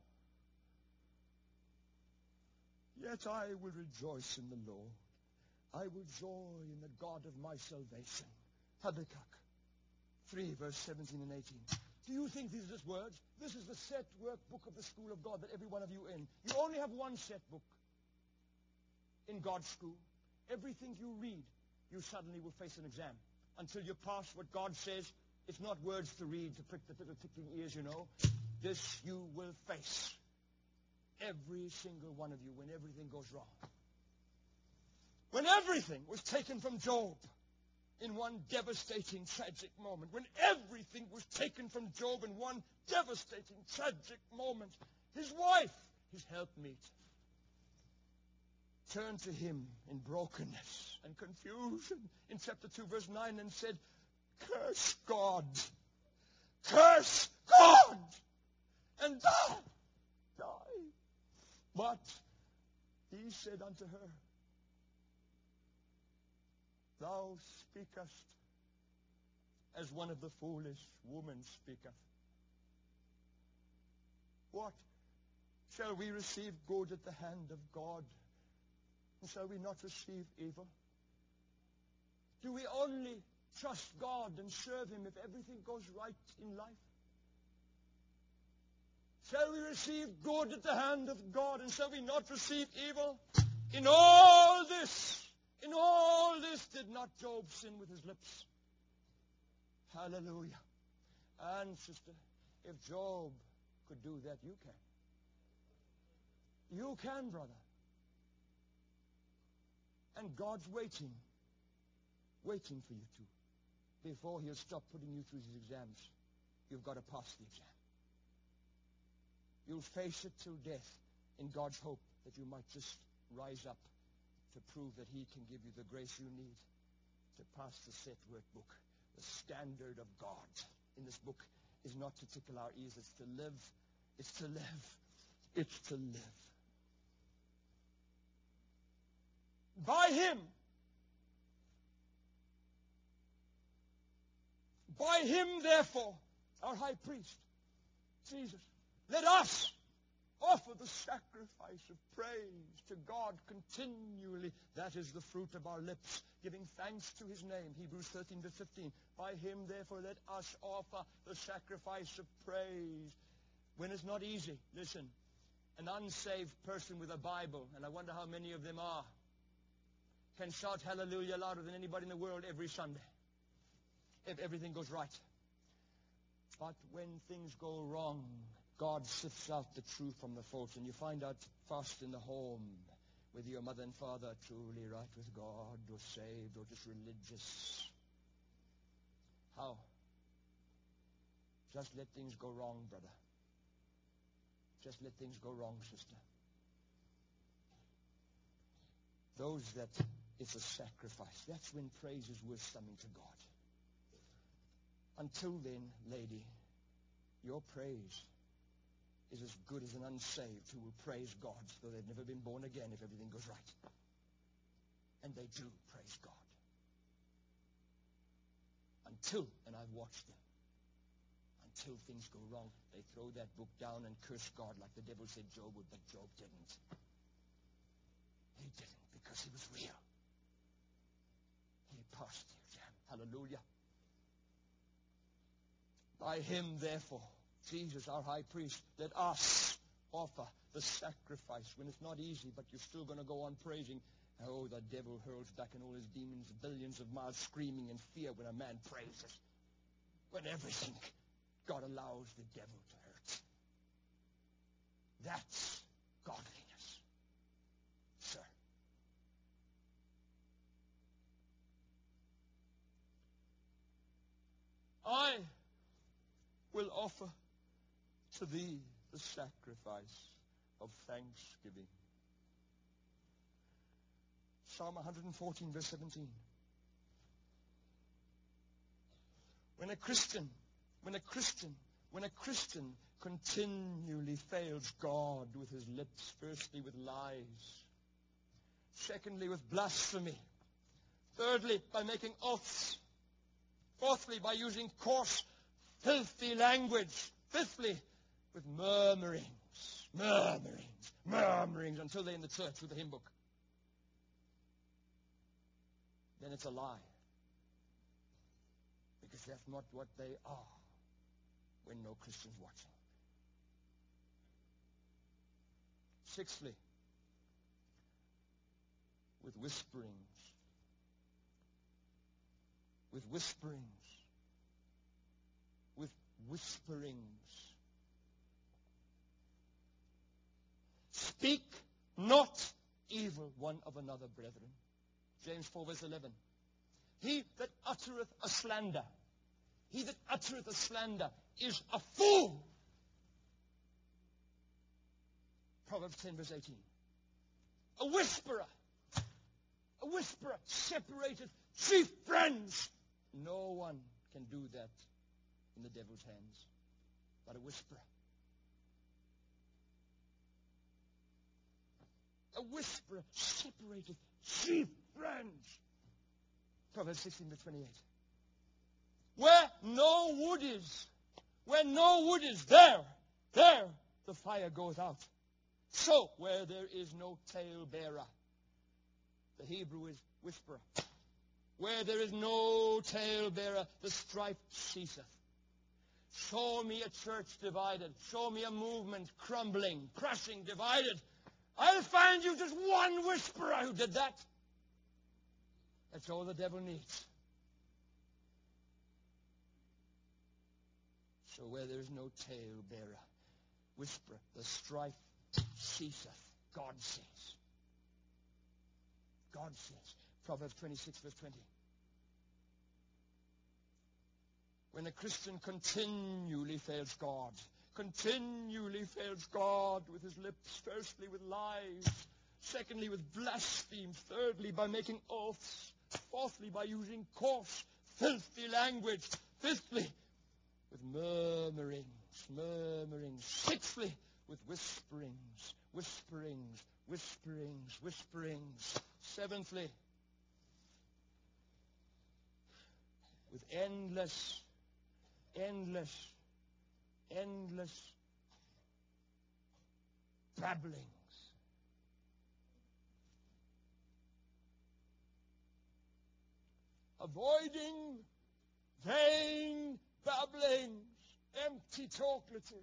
Yet I will rejoice in the Lord. I will joy in the God of my salvation. Habakkuk three, verse seventeen and eighteen. Do you think these are just words? This is the set workbook of the school of God that every one of you in. You only have one set book in God's school. Everything you read, you suddenly will face an exam. Until you pass what God says, it's not words to read to prick the little tickling ears, you know. This you will face. Every single one of you, when everything goes wrong. When everything was taken from Job in one devastating, tragic moment. When everything was taken from Job in one devastating, tragic moment. His wife, his helpmeet, turned to him in brokenness and confusion in chapter two, verse nine, and said, curse God. Curse God. And die. Die. But he said unto her, thou speakest as one of the foolish women speaketh. What? Shall we receive good at the hand of God? And shall we not receive evil? Do we only trust God and serve him if everything goes right in life? Shall we receive good at the hand of God, and shall we not receive evil? In all this, in all this did not Job sin with his lips. Hallelujah. And sister, if Job could do that, you can. You can, brother. And God's waiting, waiting for you too. Before he'll stop putting you through these exams, you've got to pass the exam. You'll face it till death in God's hope that you might just rise up to prove that he can give you the grace you need to pass the set workbook. The standard of God in this book is not to tickle our ears. It's to live. It's to live. It's to live. By him, by him, therefore, our high priest, Jesus, let us offer the sacrifice of praise to God continually. That is the fruit of our lips, giving thanks to his name. Hebrews thirteen to fifteen. By him, therefore, let us offer the sacrifice of praise. When it's not easy, listen, an unsaved person with a Bible, and I wonder how many of them are, can shout hallelujah louder than anybody in the world every Sunday. if everything goes right. But when things go wrong, God sifts out the true from the false, and you find out fast in the home whether your mother and father are truly right with God, or saved, or just religious. How? Just let things go wrong, brother. Just let things go wrong, sister. Those that it's a sacrifice, that's when praise is worth something to God. Until then, lady, your praise is as good as an unsaved who will praise God, though they've never been born again, if everything goes right. And they do praise God. Until, and I've watched them, until things go wrong, they throw that book down and curse God like the devil said Job would, but Job didn't. He didn't, because he was real. He passed the exam. Hallelujah. By him, therefore, Jesus, our high priest, let us offer the sacrifice when it's not easy, but you're still going to go on praising. Oh, the devil hurls back in all his demons, billions of miles, screaming in fear when a man praises. When everything God allows the devil to hurt. That's godliness, sir. I will offer to thee the sacrifice of thanksgiving. Psalm one fourteen, verse seventeen. When a Christian, when a Christian, when a Christian continually fails God with his lips, firstly with lies, secondly with blasphemy, thirdly by making oaths, fourthly by using coarse, filthy language, fifthly with murmurings, murmurings, murmurings until they're in the church with the hymn book. Then it's a lie. Because that's not what they are when no Christian's watching. Sixthly, with whisperings. With whisperings. With whisperings. Speak not evil one of another, brethren. James four, verse eleven. He that uttereth a slander, he that uttereth a slander is a fool. Proverbs ten, verse eighteen. A whisperer, a whisperer separateth chief friends. No one can do that in the devil's hands, but a whisperer. A whisperer separated chief friends. Proverbs sixteen, verse twenty-eight. Where no wood is, where no wood is, there, there the fire goes out. So, where there is no talebearer, the Hebrew is whisperer. Where there is no talebearer, the strife ceaseth. Show me a church divided. Show me a movement crumbling, crushing, divided. I'll find you just one whisperer who did that. That's all the devil needs. So where there is no talebearer, whisper, the strife ceaseth. God says. God says. Proverbs twenty-six, verse twenty. When a Christian continually fails God, continually fails God with his lips, firstly with lies, secondly with blasphemies, thirdly by making oaths, fourthly by using coarse, filthy language, fifthly with murmurings, murmurings, sixthly with whisperings, whisperings, whisperings, whisperings, seventhly with endless, endless, endless babblings. Avoiding vain babblings, empty talk, literally.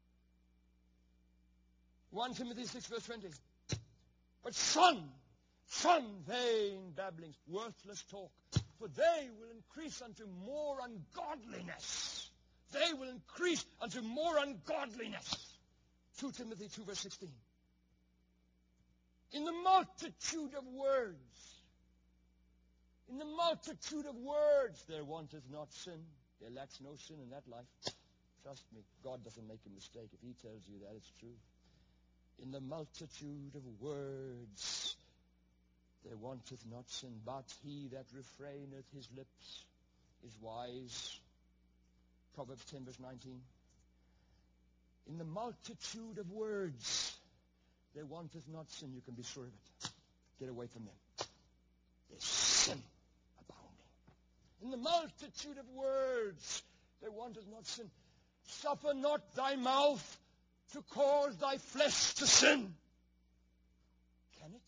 First Timothy six, verse twenty. But shun, shun vain babblings, worthless talk. For for they will increase unto more ungodliness. They will increase unto more ungodliness. Second Timothy two, verse sixteen. In the multitude of words, in the multitude of words, there wanteth not sin. There lacks no sin in that life. Trust me, God doesn't make a mistake. If he tells you that, it's true. In the multitude of words, there wanteth not sin, but he that refraineth his lips is wise. Proverbs ten, verse nineteen. In the multitude of words, there wanteth not sin. You can be sure of it. Get away from them. There's sin abounding. In the multitude of words, there wanteth not sin. Suffer not thy mouth to cause thy flesh to sin. Can it?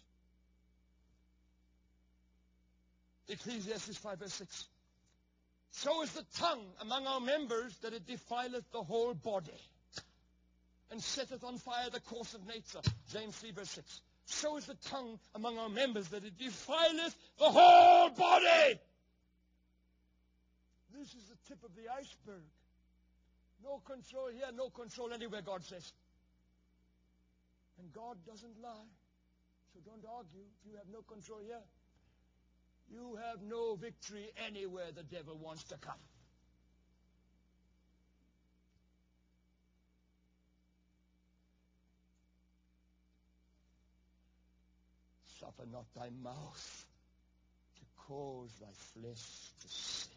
Ecclesiastes five, verse six. So is the tongue among our members, that it defileth the whole body, and setteth on fire the course of nature. James three, verse six. So is the tongue among our members, that it defileth the whole body. This is the tip of the iceberg. No control here, no control anywhere, God says. And God doesn't lie. So don't argue if you have no control here. You have no victory anywhere the devil wants to come. Suffer not thy mouth to cause thy flesh to sin.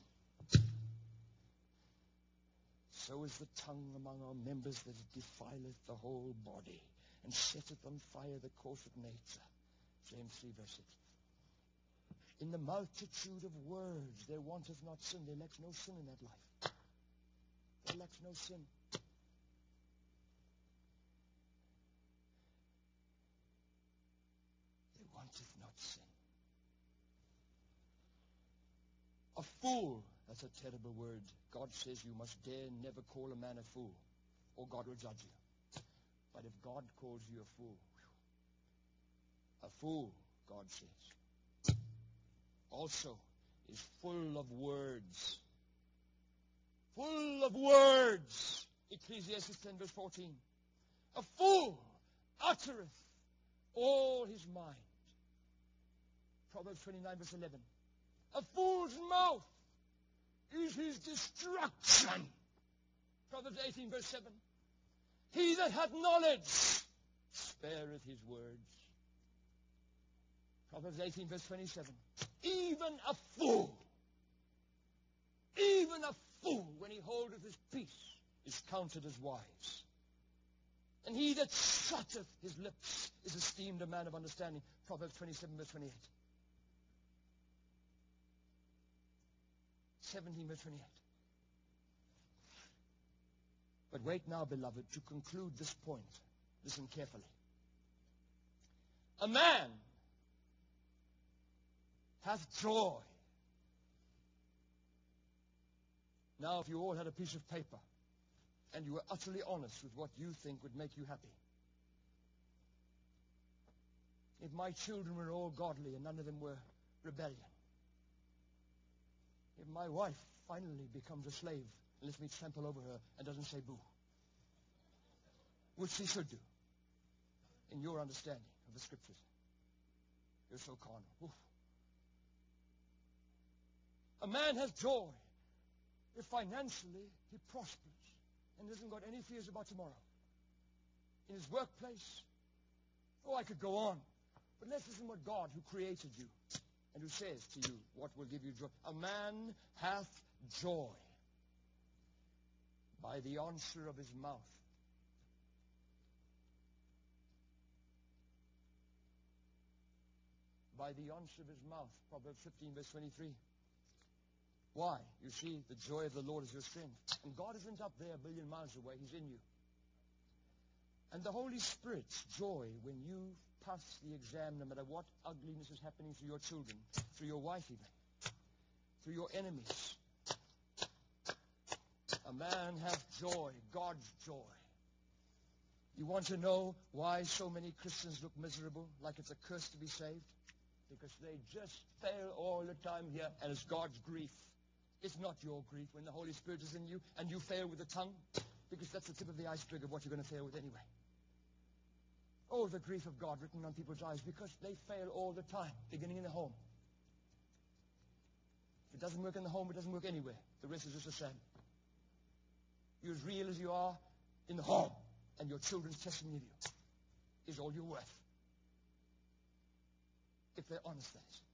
So is the tongue among our members, that it defileth the whole body, and setteth on fire the course of nature. James three, verse six. In the multitude of words there wanteth not sin. There lacks no sin in that life. There lacks no sin. There wanteth not sin. A fool, that's a terrible word. God says you must dare never call a man a fool, or God will judge you. But if God calls you a fool, whew, a fool, God says, also is full of words. Full of words. Ecclesiastes ten, verse fourteen. A fool uttereth all his mind. Proverbs twenty-nine, verse eleven. A fool's mouth is his destruction. Proverbs eighteen, verse seven. He that hath knowledge spareth his words. Proverbs eighteen, verse twenty-seven. Even a fool, even a fool, when he holdeth his peace, is counted as wise. And he that shutteth his lips is esteemed a man of understanding. Proverbs twenty-seven, verse twenty-eight. seventeen, verse twenty-eight. But wait now, beloved, to conclude this point. Listen carefully. A man hath joy. Now, if you all had a piece of paper and you were utterly honest with what you think would make you happy. If my children were all godly and none of them were rebellion. If my wife finally becomes a slave and lets me trample over her and doesn't say boo. Which she should do. In your understanding of the scriptures. You're so carnal. Oof. A man has joy if financially he prospers and hasn't got any fears about tomorrow. In his workplace. Oh, I could go on. But let's listen to what God, who created you, and who says to you what will give you joy. A man hath joy by the answer of his mouth. By the answer of his mouth. Proverbs fifteen, verse twenty-three. Why? You see, the joy of the Lord is your strength. And God isn't up there a billion miles away. He's in you. And the Holy Spirit's joy when you pass the exam, no matter what ugliness is happening to your children, through your wife even, through your enemies. A man hath joy, God's joy. You want to know why so many Christians look miserable, like it's a curse to be saved? because they just fail all the time here, and it's God's grief. It's not your grief when the Holy Spirit is in you and you fail with the tongue, because that's the tip of the iceberg of what you're going to fail with anyway. Oh, the grief of God written on people's eyes, because they fail all the time, beginning in the home. If it doesn't work in the home, it doesn't work anywhere. The rest is just the same. You're as real as you are in the home, and your children's testimony of you is all you're worth. If they're honest, that is.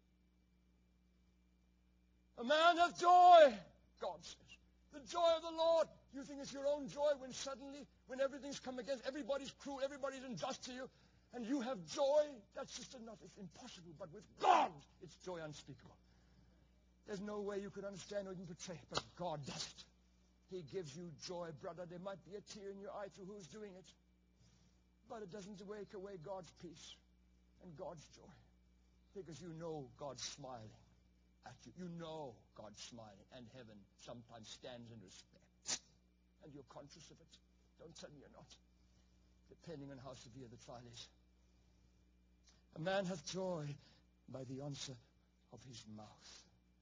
A man of joy, God says. The joy of the Lord. You think it's your own joy when suddenly, when everything's come against, everybody's cruel, everybody's unjust to you, and you have joy? That's just enough. It's impossible. But with God, it's joy unspeakable. There's no way you could understand or even portray it, but God does it. He gives you joy, brother. There might be a tear in your eye through who's doing it, but it doesn't take away God's peace and God's joy, because you know God's smiling at you. You know God's smiling, and heaven sometimes stands in respect, and you're conscious of it. Don't tell me you're not, depending on how severe the trial is. A man hath joy by the answer of his mouth.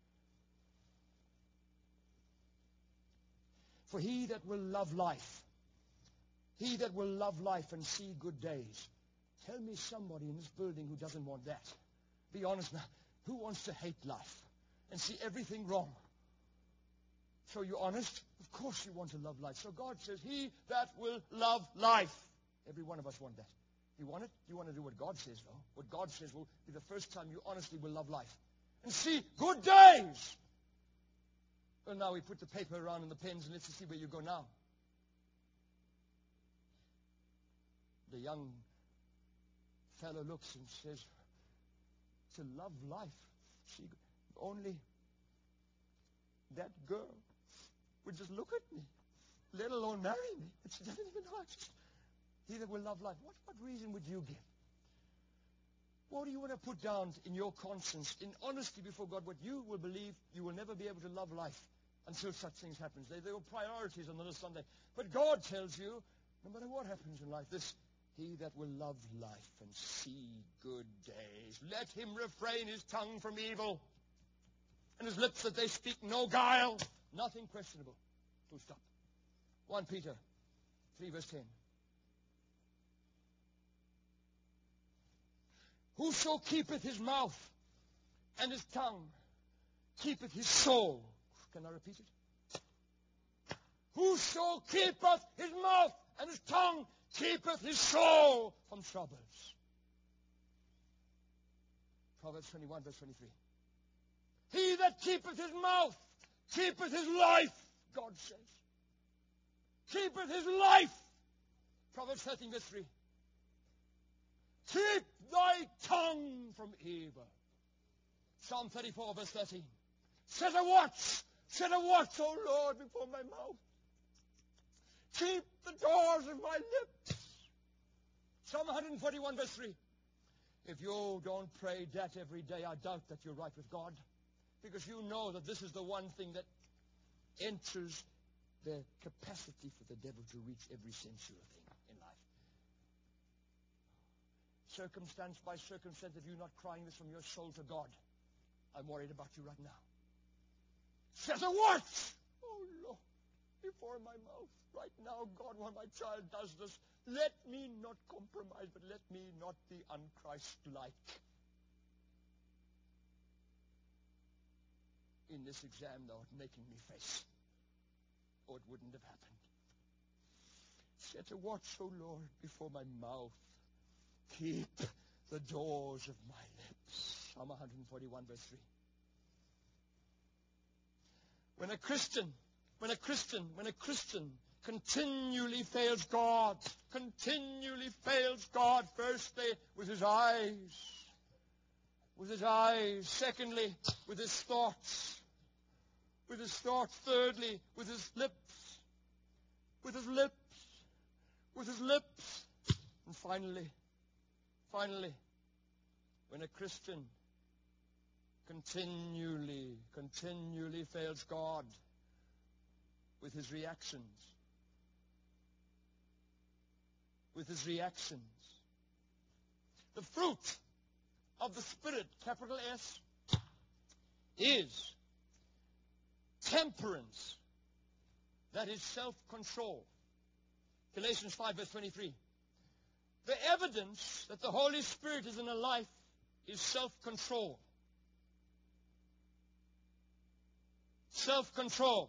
For he that will love life, he that will love life and see good days. Tell me somebody in this building who doesn't want that. Be honest now. Who wants to hate life and see everything wrong? So you're honest? Of course you want to love life. So God says, he that will love life. Every one of us want that. You want it? You want to do what God says, though. What God says will be the first time you honestly will love life. And see good days. Well, now we put the paper around and the pens, and let's see where you go now. The young fellow looks and says, to love life, see, only that girl would just look at me, let alone marry me. And she doesn't even know. Just, he that will love life. What, what reason would you give? What do you want to put down in your conscience, in honesty before God, what you will believe you will never be able to love life until such things happen? They, they were priorities on another Sunday. But God tells you, no matter what happens in life, this, he that will love life and see good days, let him refrain his tongue from evil, and his lips that they speak no guile. Nothing questionable. Full stop. First Peter three verse ten. Whoso keepeth his mouth and his tongue keepeth his soul. Can I repeat it? Whoso keepeth his mouth and his tongue keepeth his soul from troubles. Proverbs twenty-one verse twenty-three. He that keepeth his mouth keepeth his life, God says. Keepeth his life. Proverbs thirteen verse three. Keep thy tongue from evil. Psalm thirty-four verse thirteen. Set a watch, set a watch, O Lord, before my mouth. Keep the doors of my lips. Psalm one forty-one verse three. If you don't pray that every day, I doubt that you're right with God, because you know that this is the one thing that enters the capacity for the devil to reach every sensual thing in life. Circumstance by circumstance, if you're not crying this from your soul to God, I'm worried about you right now. Set a watch, oh Lord, before my mouth. Right now, God, when my child does this, let me not compromise, but let me not be un-Christ-like in this exam thou art making me face, or it wouldn't have happened. Set a watch, O Lord, before my mouth. Keep the doors of my lips. Psalm one forty-one verse three. When a Christian, when a Christian, when a Christian continually fails God, continually fails God, firstly, with his eyes, with his eyes, secondly, with his thoughts, with his thoughts, thirdly, with his lips, with his lips, with his lips, and finally, finally, when a Christian continually, continually fails God with his reactions, with his reactions. The fruit of the Spirit, capital S, is temperance. That is self-control. Galatians five, verse twenty-three. The evidence that the Holy Spirit is in a life is self-control. Self-control.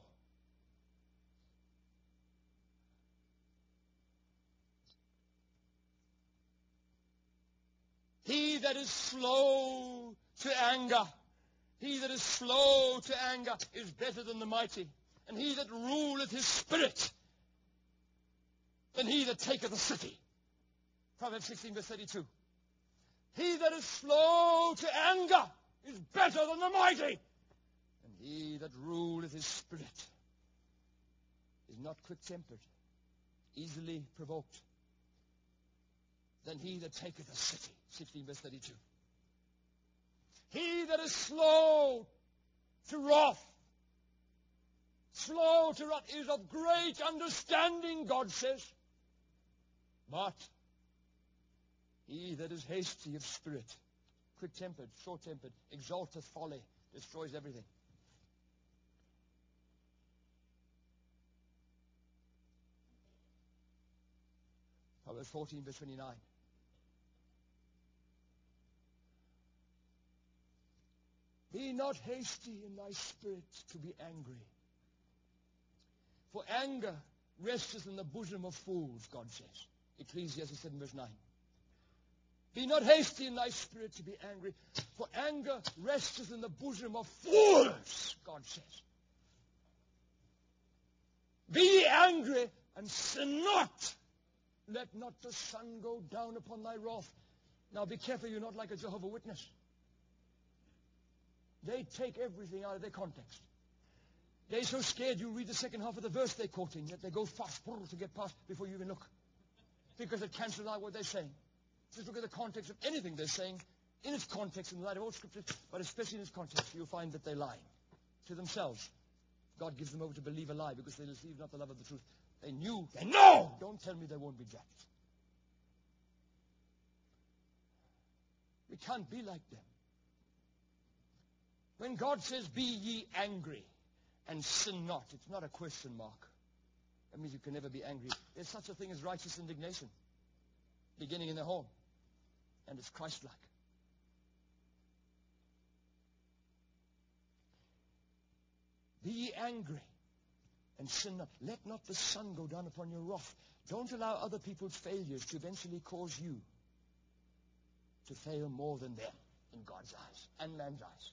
He that is slow to anger, he that is slow to anger is better than the mighty. And he that ruleth his spirit than he that taketh a city. Proverbs sixteen, verse thirty-two. He that is slow to anger is better than the mighty. And he that ruleth his spirit is not quick-tempered, easily provoked, than he that taketh a city. sixteen, verse thirty-two. He that is slow to wrath, slow to wrath, is of great understanding, God says. But he that is hasty of spirit, quick-tempered, short-tempered, exalteth folly, destroys everything. Proverbs fourteen, verse twenty-nine. Be not hasty in thy spirit to be angry. For anger resteth in the bosom of fools, God says. Ecclesiastes seven, verse nine. Be not hasty in thy spirit to be angry, for anger resteth in the bosom of fools, God says. Be ye angry and sin not. Let not the sun go down upon thy wrath. Now be careful you're not like a Jehovah's Witness. They take everything out of their context. They're so scared you read the second half of the verse they're quoting that they go fast to get past before you even look. Because it cancels out what they're saying. Just look at the context of anything they're saying in its context in the light of all Scriptures, but especially in its context, you'll find that they're lying to themselves. God gives them over to believe a lie because they receive not the love of the truth. They knew, they know. Don't tell me they won't be judged. We can't be like them. When God says, be ye angry and sin not, it's not a question mark. That means you can never be angry. There's such a thing as righteous indignation, beginning in the home, and it's Christ-like. Be ye angry and sin not. Let not the sun go down upon your wrath. Don't allow other people's failures to eventually cause you to fail more than them in God's eyes and man's eyes.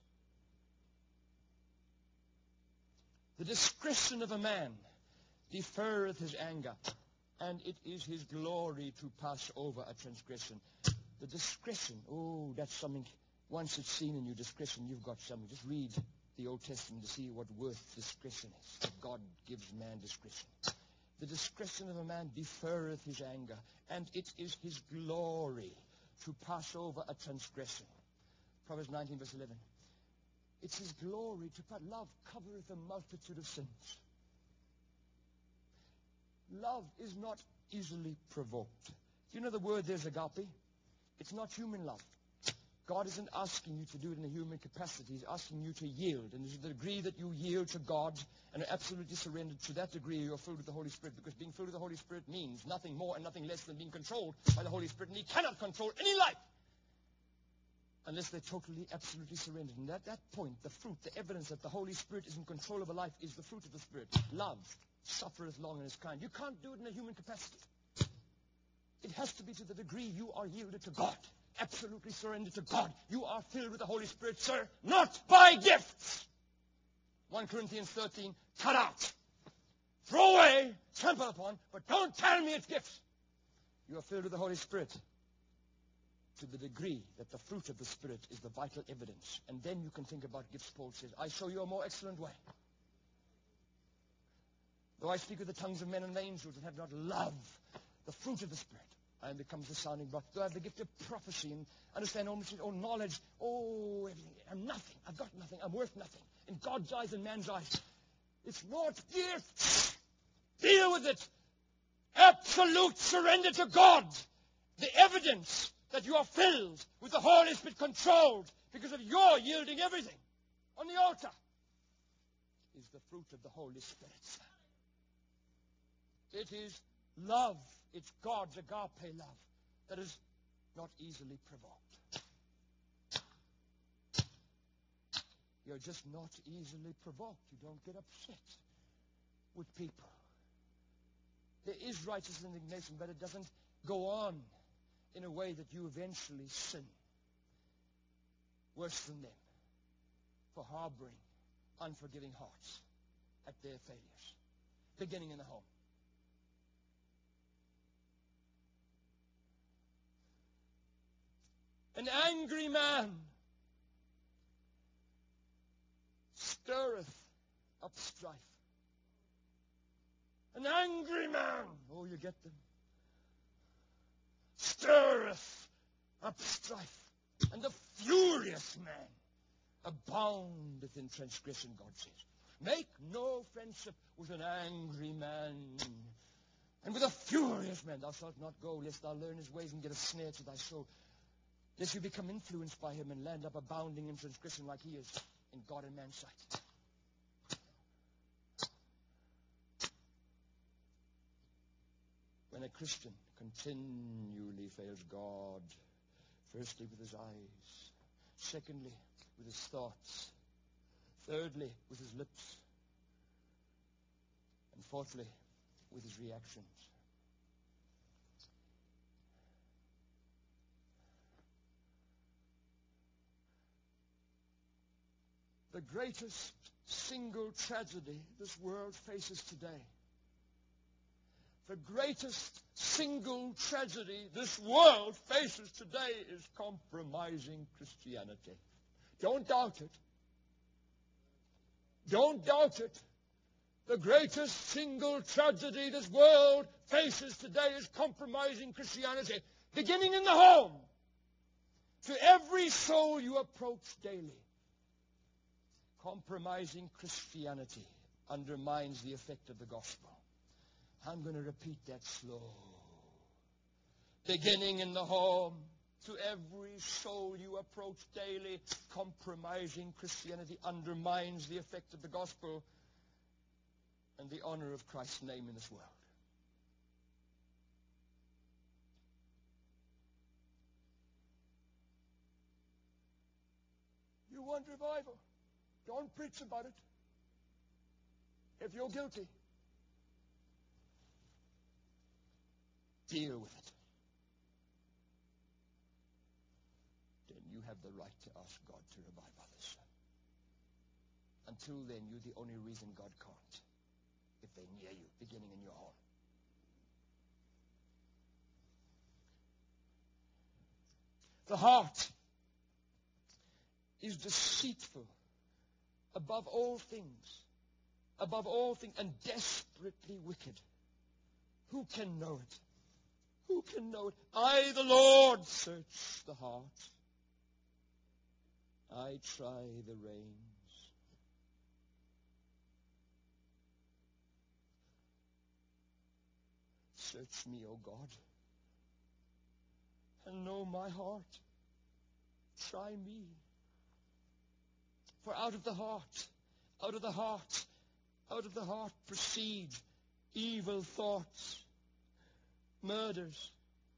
The discretion of a man deferreth his anger, and it is his glory to pass over a transgression. The discretion, oh, that's something. Once it's seen in you, discretion, you've got something. Just read the Old Testament to see what worth discretion is. God gives man discretion. The discretion of a man deferreth his anger, and it is his glory to pass over a transgression. Proverbs nineteen, verse eleven. It's his glory to put. Love covereth a multitude of sins. Love is not easily provoked. Do you know the word there's agape? It's not human love. God isn't asking you to do it in a human capacity. He's asking you to yield. And there's the degree that you yield to God and are absolutely surrendered, to that degree you're filled with the Holy Spirit. Because being filled with the Holy Spirit means nothing more and nothing less than being controlled by the Holy Spirit. And He cannot control any life unless they're totally, absolutely surrendered. And at that point, the fruit, the evidence that the Holy Spirit is in control of a life is the fruit of the Spirit. Love suffereth long and is kind. You can't do it in a human capacity. It has to be to the degree you are yielded to God. Absolutely surrendered to God. You are filled with the Holy Spirit, sir, not by gifts. First Corinthians thirteen, cut out. Throw away, trample upon, but don't tell me it's gifts. You are filled with the Holy Spirit to the degree that the fruit of the Spirit is the vital evidence. And then you can think about gifts. Paul says, I show you a more excellent way. Though I speak with the tongues of men and angels and have not love, the fruit of the Spirit, I becomes the sounding block. Though I have the gift of prophecy and understand all mysteries, all knowledge, oh, everything. I'm nothing. I've got nothing. I'm worth nothing. In God's eyes and man's eyes. It's not gift. Deal with it. Absolute surrender to God. The evidence that you are filled with the Holy Spirit, controlled because of your yielding everything on the altar, is the fruit of the Holy Spirit. It is love. It's God's agape love that is not easily provoked. You're just not easily provoked. You don't get upset with people. There is righteous indignation, but it doesn't go on in a way that you eventually sin worse than them for harboring unforgiving hearts at their failures, beginning in the home. An angry man stirreth up strife. An angry man, oh, you get them, stirreth up strife. And the furious man aboundeth in transgression, God says. Make no friendship with an angry man, and with a furious man thou shalt not go, lest thou learn his ways and get a snare to thy soul, lest you become influenced by him and land up abounding in transgression like he is in God and man's sight. When a Christian continually fails God, firstly with his eyes, secondly with his thoughts, thirdly with his lips, and fourthly with his reactions, the greatest single tragedy this world faces today, the greatest single tragedy this world faces today is compromising Christianity. Don't doubt it. Don't doubt it. The greatest single tragedy this world faces today is compromising Christianity, beginning in the home, to every soul you approach daily. Compromising Christianity undermines the effect of the gospel. I'm going to repeat that slow. Beginning in the home, to every soul you approach daily, compromising Christianity undermines the effect of the gospel and the honor of Christ's name in this world. You want revival? Don't preach about it. If you're guilty, deal with it. Then you have the right to ask God to revive others. Until then, you're the only reason God can't, if they're near you, beginning in your home. The heart is deceitful above all things, above all things, and desperately wicked. Who can know it? Who can know it? I, the Lord, search the heart. I try the reins. Search me, O God, and know my heart. Try me. For out of the heart, out of the heart, out of the heart proceed evil thoughts, murders,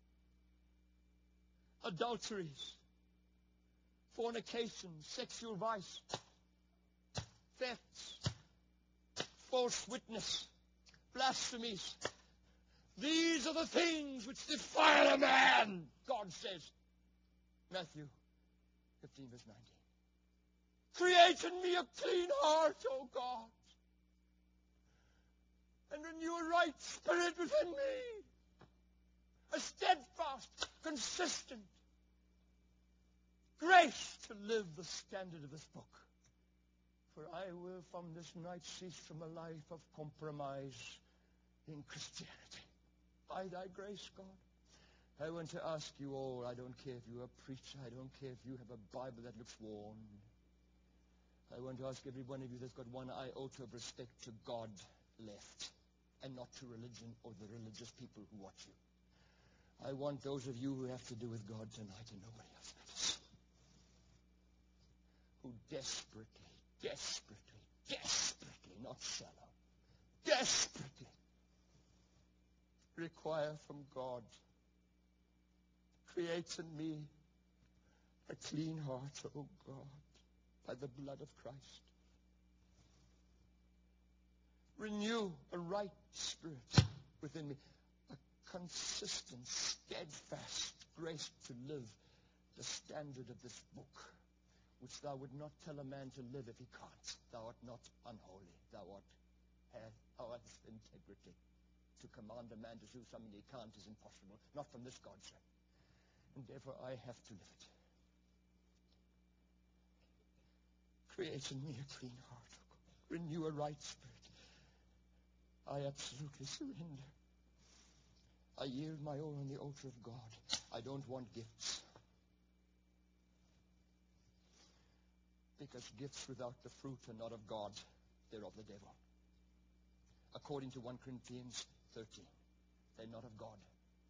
adulteries, fornications, sexual vice, thefts, false witness, blasphemies. These are the things which defile a man, God says. Matthew fifteen, verse nineteen. Create in me a clean heart, O God, and renew a right spirit within me, a steadfast, consistent grace to live the standard of this book. For I will from this night cease from a life of compromise in Christianity. By thy grace, God. I want to ask you all, I don't care if you're a preacher, I don't care if you have a Bible that looks worn. I want to ask every one of you that's got one iota of respect to God left, and not to religion or the religious people who watch you. I want those of you who have to do with God tonight and nobody else matters, who desperately, desperately, desperately, not shallow, desperately require from God, create in me a clean heart, O God, by the blood of Christ. Renew a right spirit within me, a consistent, steadfast grace to live the standard of this book, which thou would not tell a man to live if he can't. Thou art not unholy. Thou art thou hast integrity. To command a man to do something he can't is impossible. Not from this God, sir. And therefore I have to live it. Create in me a clean heart, O God. Renew a right spirit. I absolutely surrender. I yield my all on the altar of God. I don't want gifts. Because gifts without the fruit are not of God. They're of the devil. According to First Corinthians thirteen. They're not of God.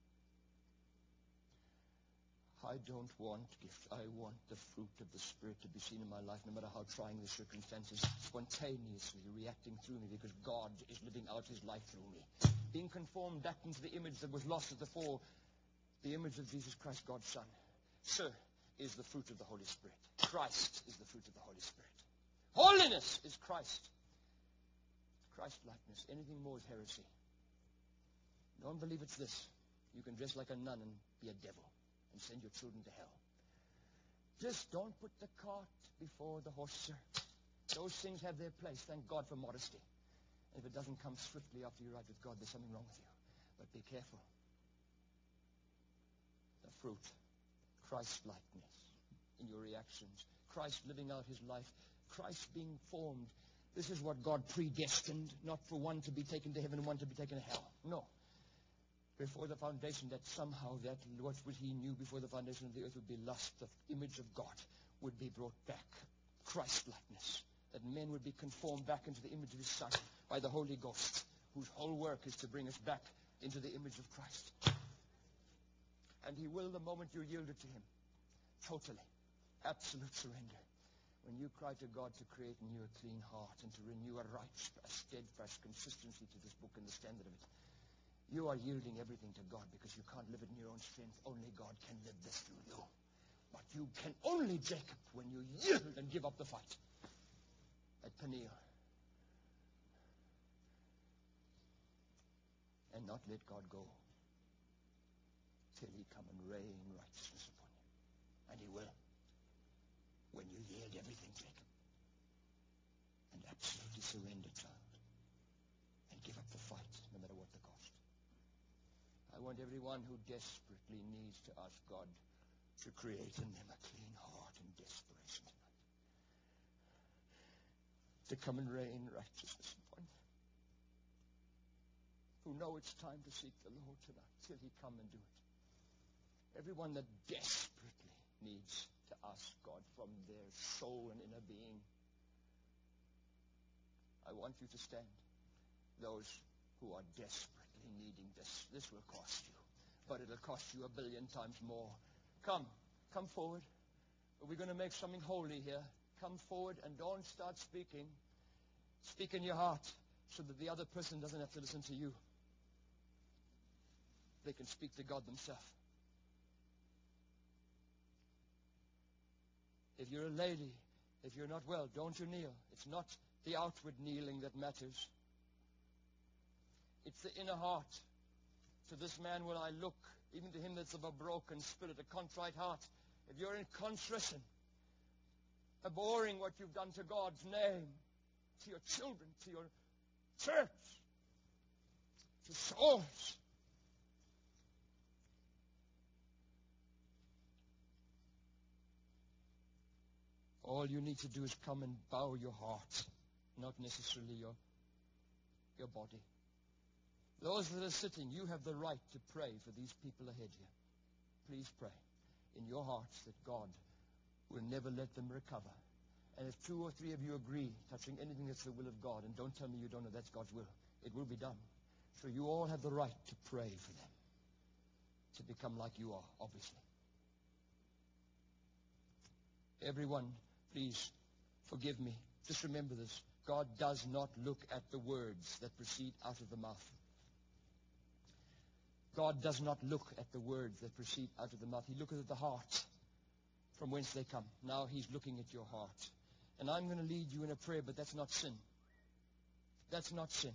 I don't want gifts. I want the fruit of the Spirit to be seen in my life, no matter how trying the circumstances, spontaneously reacting through me, because God is living out his life through me. Being conformed back into the image that was lost at the fall, the image of Jesus Christ, God's Son. Sir, is the fruit of the Holy Spirit. Christ is the fruit of the Holy Spirit. Holiness is Christ. Christ-likeness. Anything more is heresy. Don't believe it's this. You can dress like a nun and be a devil and send your children to hell. Just don't put the cart before the horse, sir. Those things have their place. Thank God for modesty. And if it doesn't come swiftly after you're right with God, there's something wrong with you. But be careful. The fruit. Christ-likeness in your reactions. Christ living out his life. Christ being formed. This is what God predestined, not for one to be taken to heaven and one to be taken to hell. No. Before the foundation, that somehow that what he knew before the foundation of the earth would be lust, the image of God would be brought back. Christ-likeness. That men would be conformed back into the image of his Son by the Holy Ghost, whose whole work is to bring us back into the image of Christ. And he will the moment you yield it to him. Totally. Absolute surrender. When you cry to God to create in you a clean heart and to renew a right, a steadfast consistency to this book and the standard of it, you are yielding everything to God, because you can't live it in your own strength. Only God can live this through you. But you can only, Jacob, when you yield and give up the fight. At Peniel. And not let God go till he come and rain righteousness upon you. And he will. When you yield everything, Jacob. And absolutely surrender, child. And give up the fight, no matter what the cost. I want everyone who desperately needs to ask God to create in them a clean heart in desperation tonight. To come and rain righteousness upon them. Who know it's time to seek the Lord tonight till he come and do it. Everyone that desperately needs to ask God from their soul and inner being. I want you to stand. Those who are desperately needing this. This will cost you. But it'll cost you a billion times more. Come. Come forward. We're going to make something holy here. Come forward and don't start speaking. Speak in your heart so that the other person doesn't have to listen to you. They can speak to God themselves. If you're a lady, if you're not well, don't you kneel. It's not the outward kneeling that matters. It's the inner heart. To this man will I look, even to him that's of a broken spirit, a contrite heart. If you're in contrition, abhorring what you've done to God's name, to your children, to your church, to souls, all you need to do is come and bow your heart, not necessarily your, your body. Those that are sitting, you have the right to pray for these people ahead here. Please pray in your hearts that God will never let them recover. And if two or three of you agree, touching anything that's the will of God, and don't tell me you don't know that's God's will, it will be done. So you all have the right to pray for them. to become like you are, obviously. Everyone, please forgive me. Just remember this. God does not look at the words that proceed out of the mouth. God does not look at the words that proceed out of the mouth. He looketh at the heart, from whence they come. Now he's looking at your heart. And I'm going to lead you in a prayer, but that's not sin. That's not sin.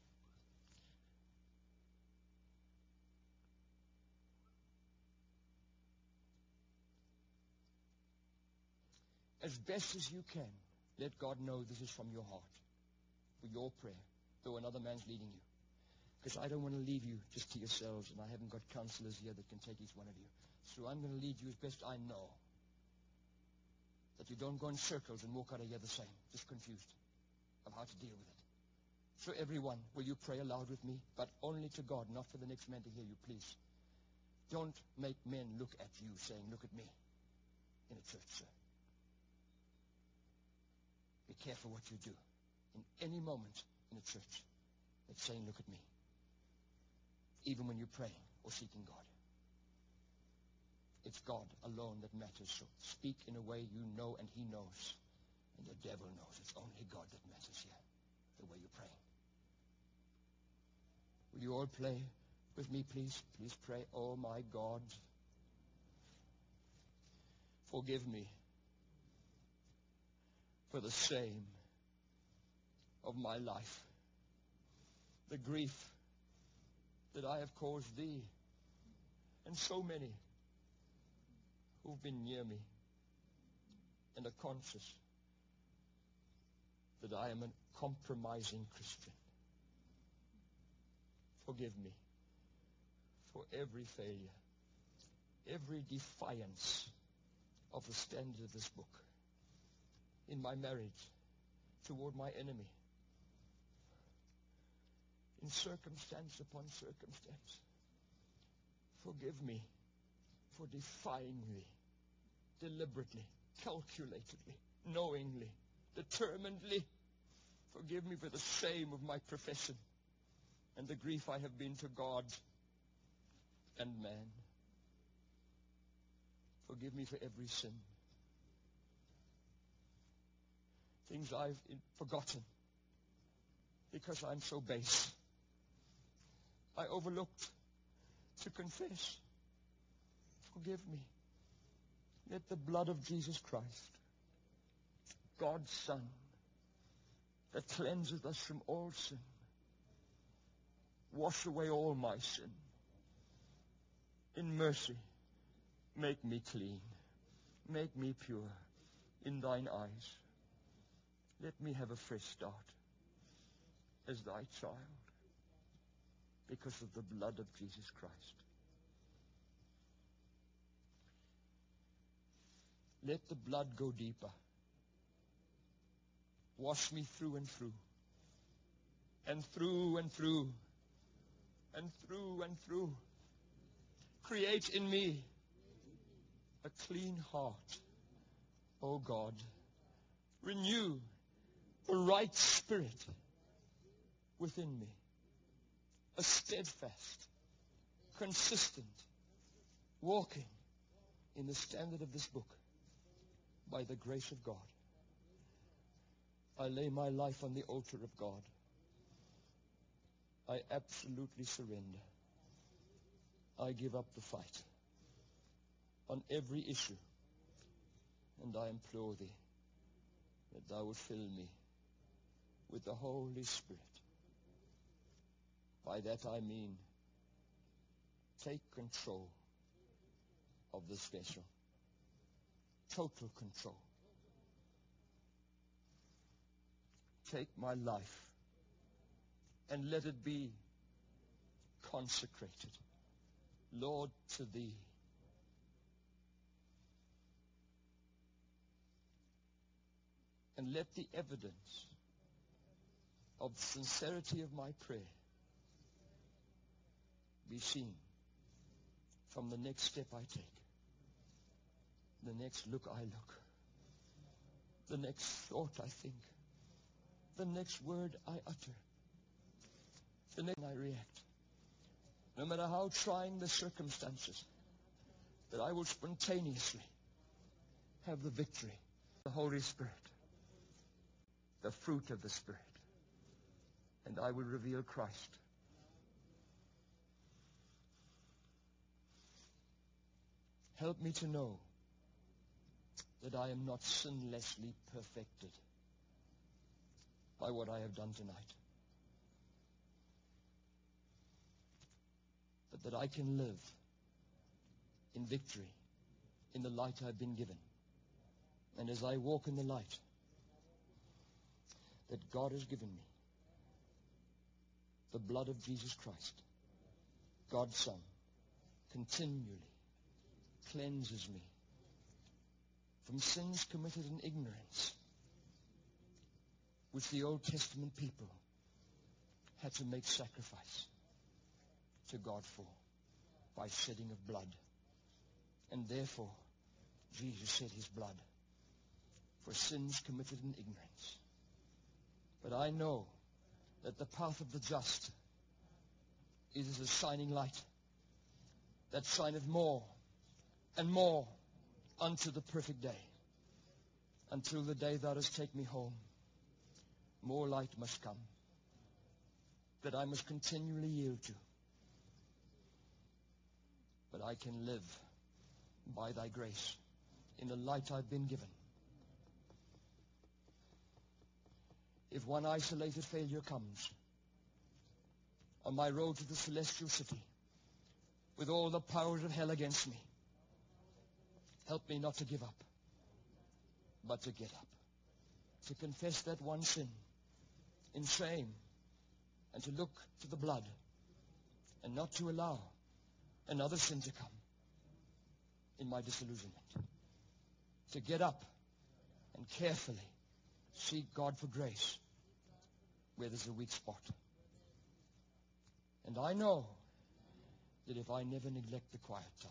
As best as you can, let God know this is from your heart, for your prayer, though another man's leading you. Because I don't want to leave you just to yourselves, and I haven't got counselors here that can take each one of you. So I'm going to lead you as best I know, that you don't go in circles and walk out of here the same, just confused of how to deal with it. So everyone, will you pray aloud with me? But only to God, not for the next man to hear you, please. Don't make men look at you saying, look at me, in a church, sir. Be careful what you do in any moment in a church that's saying, look at me. Even when you're praying or seeking God. It's God alone that matters. So speak in a way you know and he knows. And the devil knows. It's only God that matters here, the way you're praying. Will you all pray with me, please? Please pray. Oh, my God, forgive me for the shame of my life, the grief that I have caused thee and so many who've been near me and are conscious that I am a compromising Christian. Forgive me for every failure, every defiance of the standard of this book in my marriage toward my enemy, in circumstance upon circumstance. Forgive me for defying thee deliberately, calculatedly, knowingly, determinedly. Forgive me for the shame of my profession and the grief I have been to God and man. Forgive me for every sin. Things I've forgotten because I'm so base. I overlooked to confess. Forgive me. Let the blood of Jesus Christ, God's Son, that cleanseth us from all sin, wash away all my sin. In mercy, make me clean. Make me pure in thine eyes. Let me have a fresh start as thy child because of the blood of Jesus Christ. Let the blood go deeper. Wash me through and through, and through and through, and through and through. Create in me a clean heart, O God. Renew a right spirit within me, a steadfast, consistent walking in the standard of this book by the grace of God. I lay my life on the altar of God. I absolutely surrender. I give up the fight on every issue, and I implore thee that thou would fill me with the Holy Spirit. By that I mean, take control of this vessel. Total control. Take my life and let it be consecrated, Lord, to thee. And let the evidence of the sincerity of my prayer be seen from the next step I take, the next look I look, the next thought I think, the next word I utter, the next I react. no matter how trying the circumstances, that I will spontaneously have the victory. The Holy Spirit, the fruit of the Spirit, and I will reveal Christ. Help me to know that I am not sinlessly perfected by what I have done tonight, but that I can live in victory in the light I've been given. And as I walk in the light that God has given me, the blood of Jesus Christ, God's Son, continually cleanses me from sins committed in ignorance, which the Old Testament people had to make sacrifice to God for by shedding of blood. And therefore, Jesus shed his blood for sins committed in ignorance. But I know that the path of the just is as a shining light that shineth more and more unto the perfect day. Until the day thou dost take me home, more light must come, that I must continually yield to. But I can live by thy grace in the light I've been given. If one isolated failure comes on my road to the celestial city with all the powers of hell against me, help me not to give up, but to get up, to confess that one sin in shame, and to look to the blood, and not to allow another sin to come in my disillusionment. To get up and carefully seek God for grace where there's a weak spot. And I know that if I never neglect the quiet time,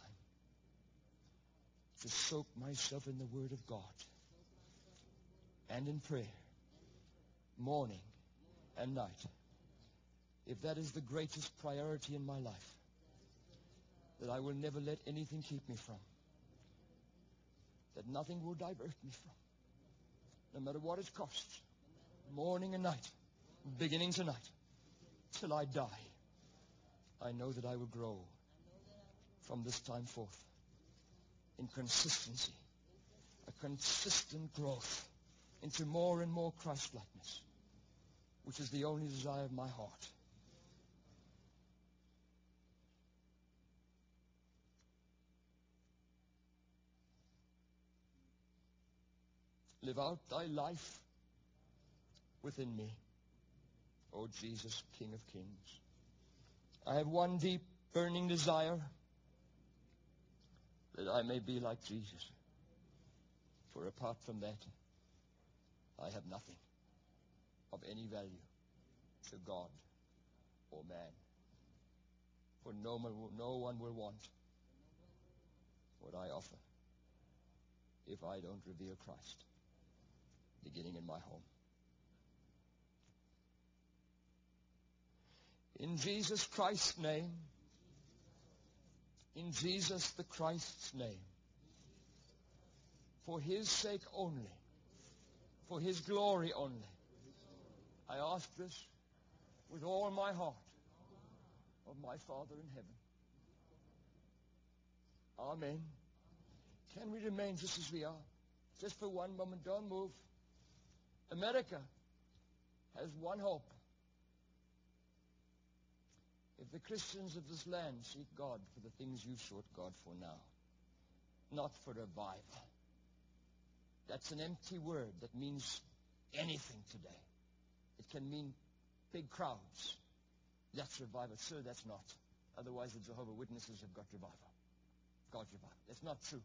to soak myself in the Word of God and in prayer, morning and night, if that is the greatest priority in my life, that I will never let anything keep me from, that nothing will divert me from, no matter what it costs, morning and night, beginning tonight, till I die, I know that I will grow from this time forth in consistency, a consistent growth into more and more Christ-likeness, which is the only desire of my heart. Live out thy life within me, O Jesus, King of kings. I have one deep, burning desire, that I may be like Jesus. For apart from that, I have nothing of any value to God or man. For no one will, no one will want what I offer if I don't reveal Christ, beginning in my home. In Jesus Christ's name, in Jesus the Christ's name, for his sake only, for his glory only, I ask this with all my heart of my Father in heaven. Amen. Can we remain just as we are? Just for one moment, don't move. America has one hope. If the Christians of this land seek God for the things you've sought God for now, not for revival. That's an empty word that means anything today. It can mean big crowds. That's revival. Sir, that's not. Otherwise the Jehovah's Witnesses have got revival. God's revival. That's not true.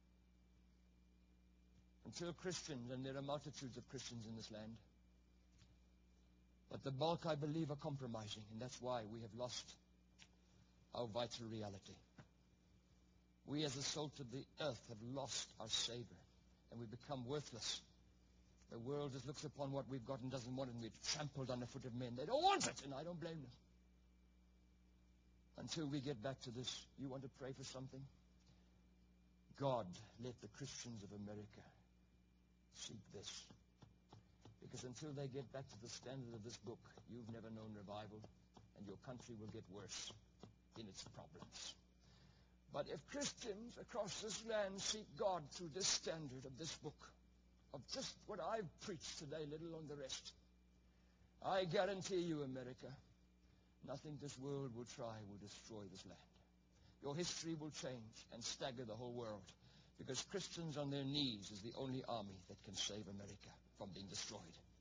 Until Christians, and there are multitudes of Christians in this land, but the bulk, I believe, are compromising, and that's why we have lost our vital reality. We as the salt of the earth have lost our savor, and we become worthless. The world just looks upon what we've got and doesn't want it, and we're trampled underfoot of men. They don't want it, and I don't blame them. until we get back to this, you want to pray for something? God, let the Christians of America seek this. Because until they get back to the standard of this book, you've never known revival, and your country will get worse in its problems. But if Christians across this land seek God through this standard of this book, of just what I've preached today, let alone the rest, I guarantee you, America, nothing this world will try will destroy this land. Your history will change and stagger the whole world, because Christians on their knees is the only army that can save America from being destroyed.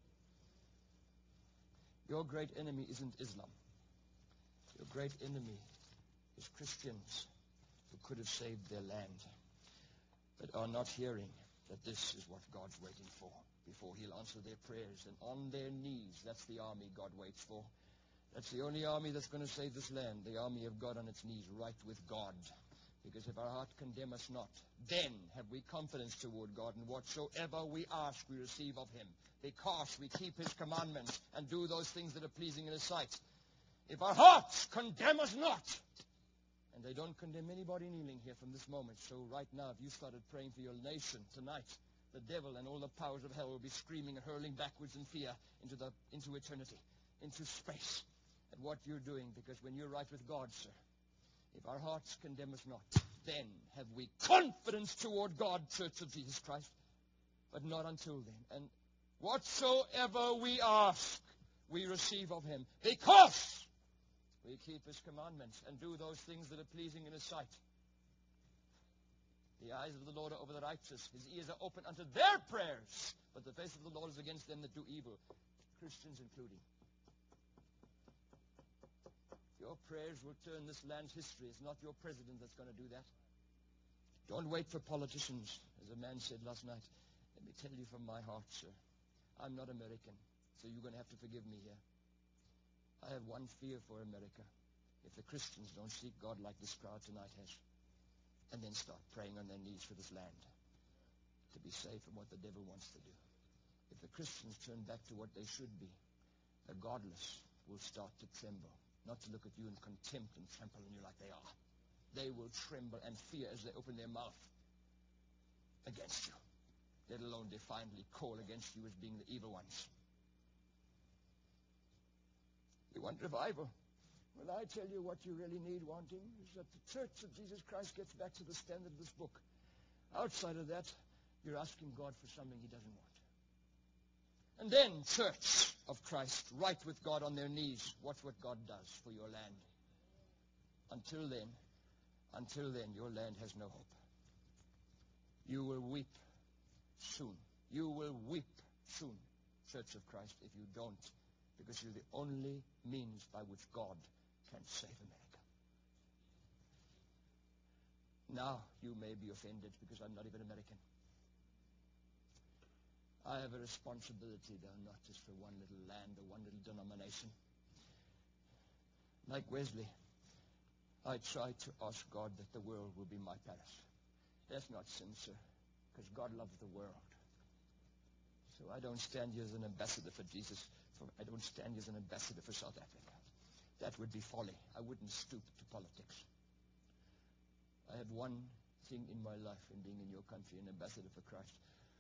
Your great enemy isn't Islam. Your great enemy is Christians who could have saved their land, but are not hearing that this is what God's waiting for before he'll answer their prayers. And on their knees, that's the army God waits for. That's the only army that's going to save this land, the army of God on its knees, right with God. Because if our heart condemn us not, then have we confidence toward God, and whatsoever we ask we receive of him, because we keep his commandments and do those things that are pleasing in his sight. If our hearts condemn us not, and they don't condemn anybody kneeling here from this moment, so right now, if you started praying for your nation tonight, the devil and all the powers of hell will be screaming and hurling backwards in fear into the into eternity, into space, at what you're doing. Because when you're right with God, sir, if our hearts condemn us not, then have we confidence toward God, Church of Jesus Christ, but not until then. And whatsoever we ask, we receive of him, because we keep his commandments and do those things that are pleasing in his sight. The eyes of the Lord are over the righteous. His ears are open unto their prayers, but the face of the Lord is against them that do evil, Christians including. Your prayers will turn this land's history. It's not your president that's going to do that. Don't wait for politicians, as a man said last night. Let me tell you from my heart, sir, I'm not American, so you're going to have to forgive me here. I have one fear for America. If the Christians don't seek God like this crowd tonight has, and then start praying on their knees for this land to be saved from what the devil wants to do. If the Christians turn back to what they should be, the godless will start to tremble. Not to look at you in contempt and trample on you like they are. They will tremble and fear as they open their mouth against you, let alone defiantly call against you as being the evil ones. You want revival? Well, I tell you what you really need wanting is that the Church of Jesus Christ gets back to the standard of this book. Outside of that, you're asking God for something he doesn't want. And then, Church of Christ, right with God on their knees, watch what God does for your land. Until then, until then, your land has no hope. You will weep soon. You will weep soon, Church of Christ, if you don't, because you're the only means by which God can save America. Now, you may be offended because I'm not even American. I have a responsibility, though, not just for one little land or one little denomination. Like Wesley, I try to ask God that the world will be my parish. That's not sin, sir, because God loves the world. So I don't stand here as an ambassador for Jesus. For, I don't stand here as an ambassador for South Africa. That would be folly. I wouldn't stoop to politics. I have one thing in my life in being in your country, an ambassador for Christ.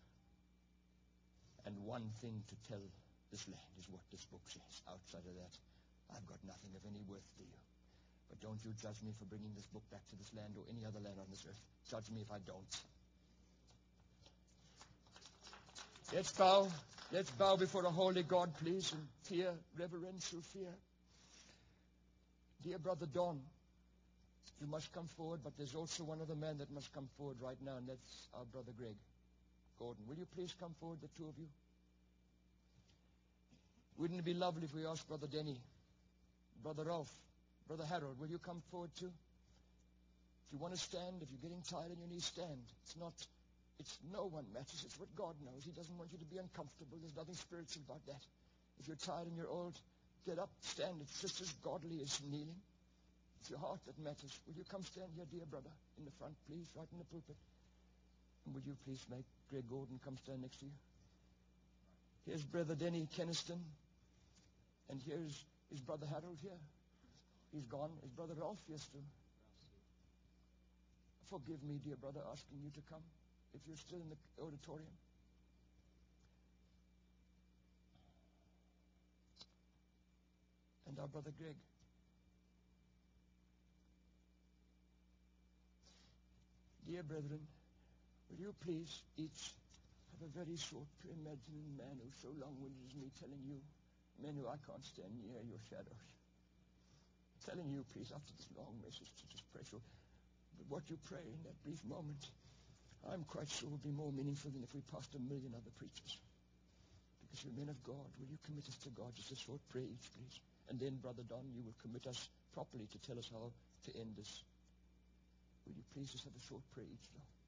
And one thing to tell this land is what this book says. Outside of that, I've got nothing of any worth to you. But don't you judge me for bringing this book back to this land or any other land on this earth. Judge me if I don't. Let's bow. Let's bow before a holy God, please, in fear, reverential fear. Dear Brother Don, you must come forward, but there's also one other man that must come forward right now, and that's our Brother Greg Gordon. Will you please come forward, the two of you? Wouldn't it be lovely if we asked Brother Denny, Brother Ralph, Brother Harold, will you come forward too? If you want to stand, if you're getting tired on your knees, stand. It's not, it's no one matters. It's what God knows. He doesn't want you to be uncomfortable. There's nothing spiritual about that. If you're tired and you're old, get up, stand. It's just as godly as kneeling. It's your heart that matters. Will you come stand here, dear brother, in the front, please, right in the pulpit? And will you please make Greg Gordon come stand next to you? Here's Brother Denny Keniston. And here's his Brother Harold here. He's gone. Is Brother Ralph here still? Forgive me, dear brother, asking you to come if you're still in the auditorium. And our brother Greg. Dear brethren, will you please each have a very short prayer? Imagine a man who's so long-winded as me telling you, men who I can't stand near your shadows, telling you, please, after this long message, to just pray short. But what you pray in that brief moment, I'm quite sure will be more meaningful than if we passed a million other preachers. Because you're men of God. Will you commit us to God? Just a short prayer each, please. And then, Brother Don, you will commit us properly to tell us how to end this. Will you please just have a short prayer each now?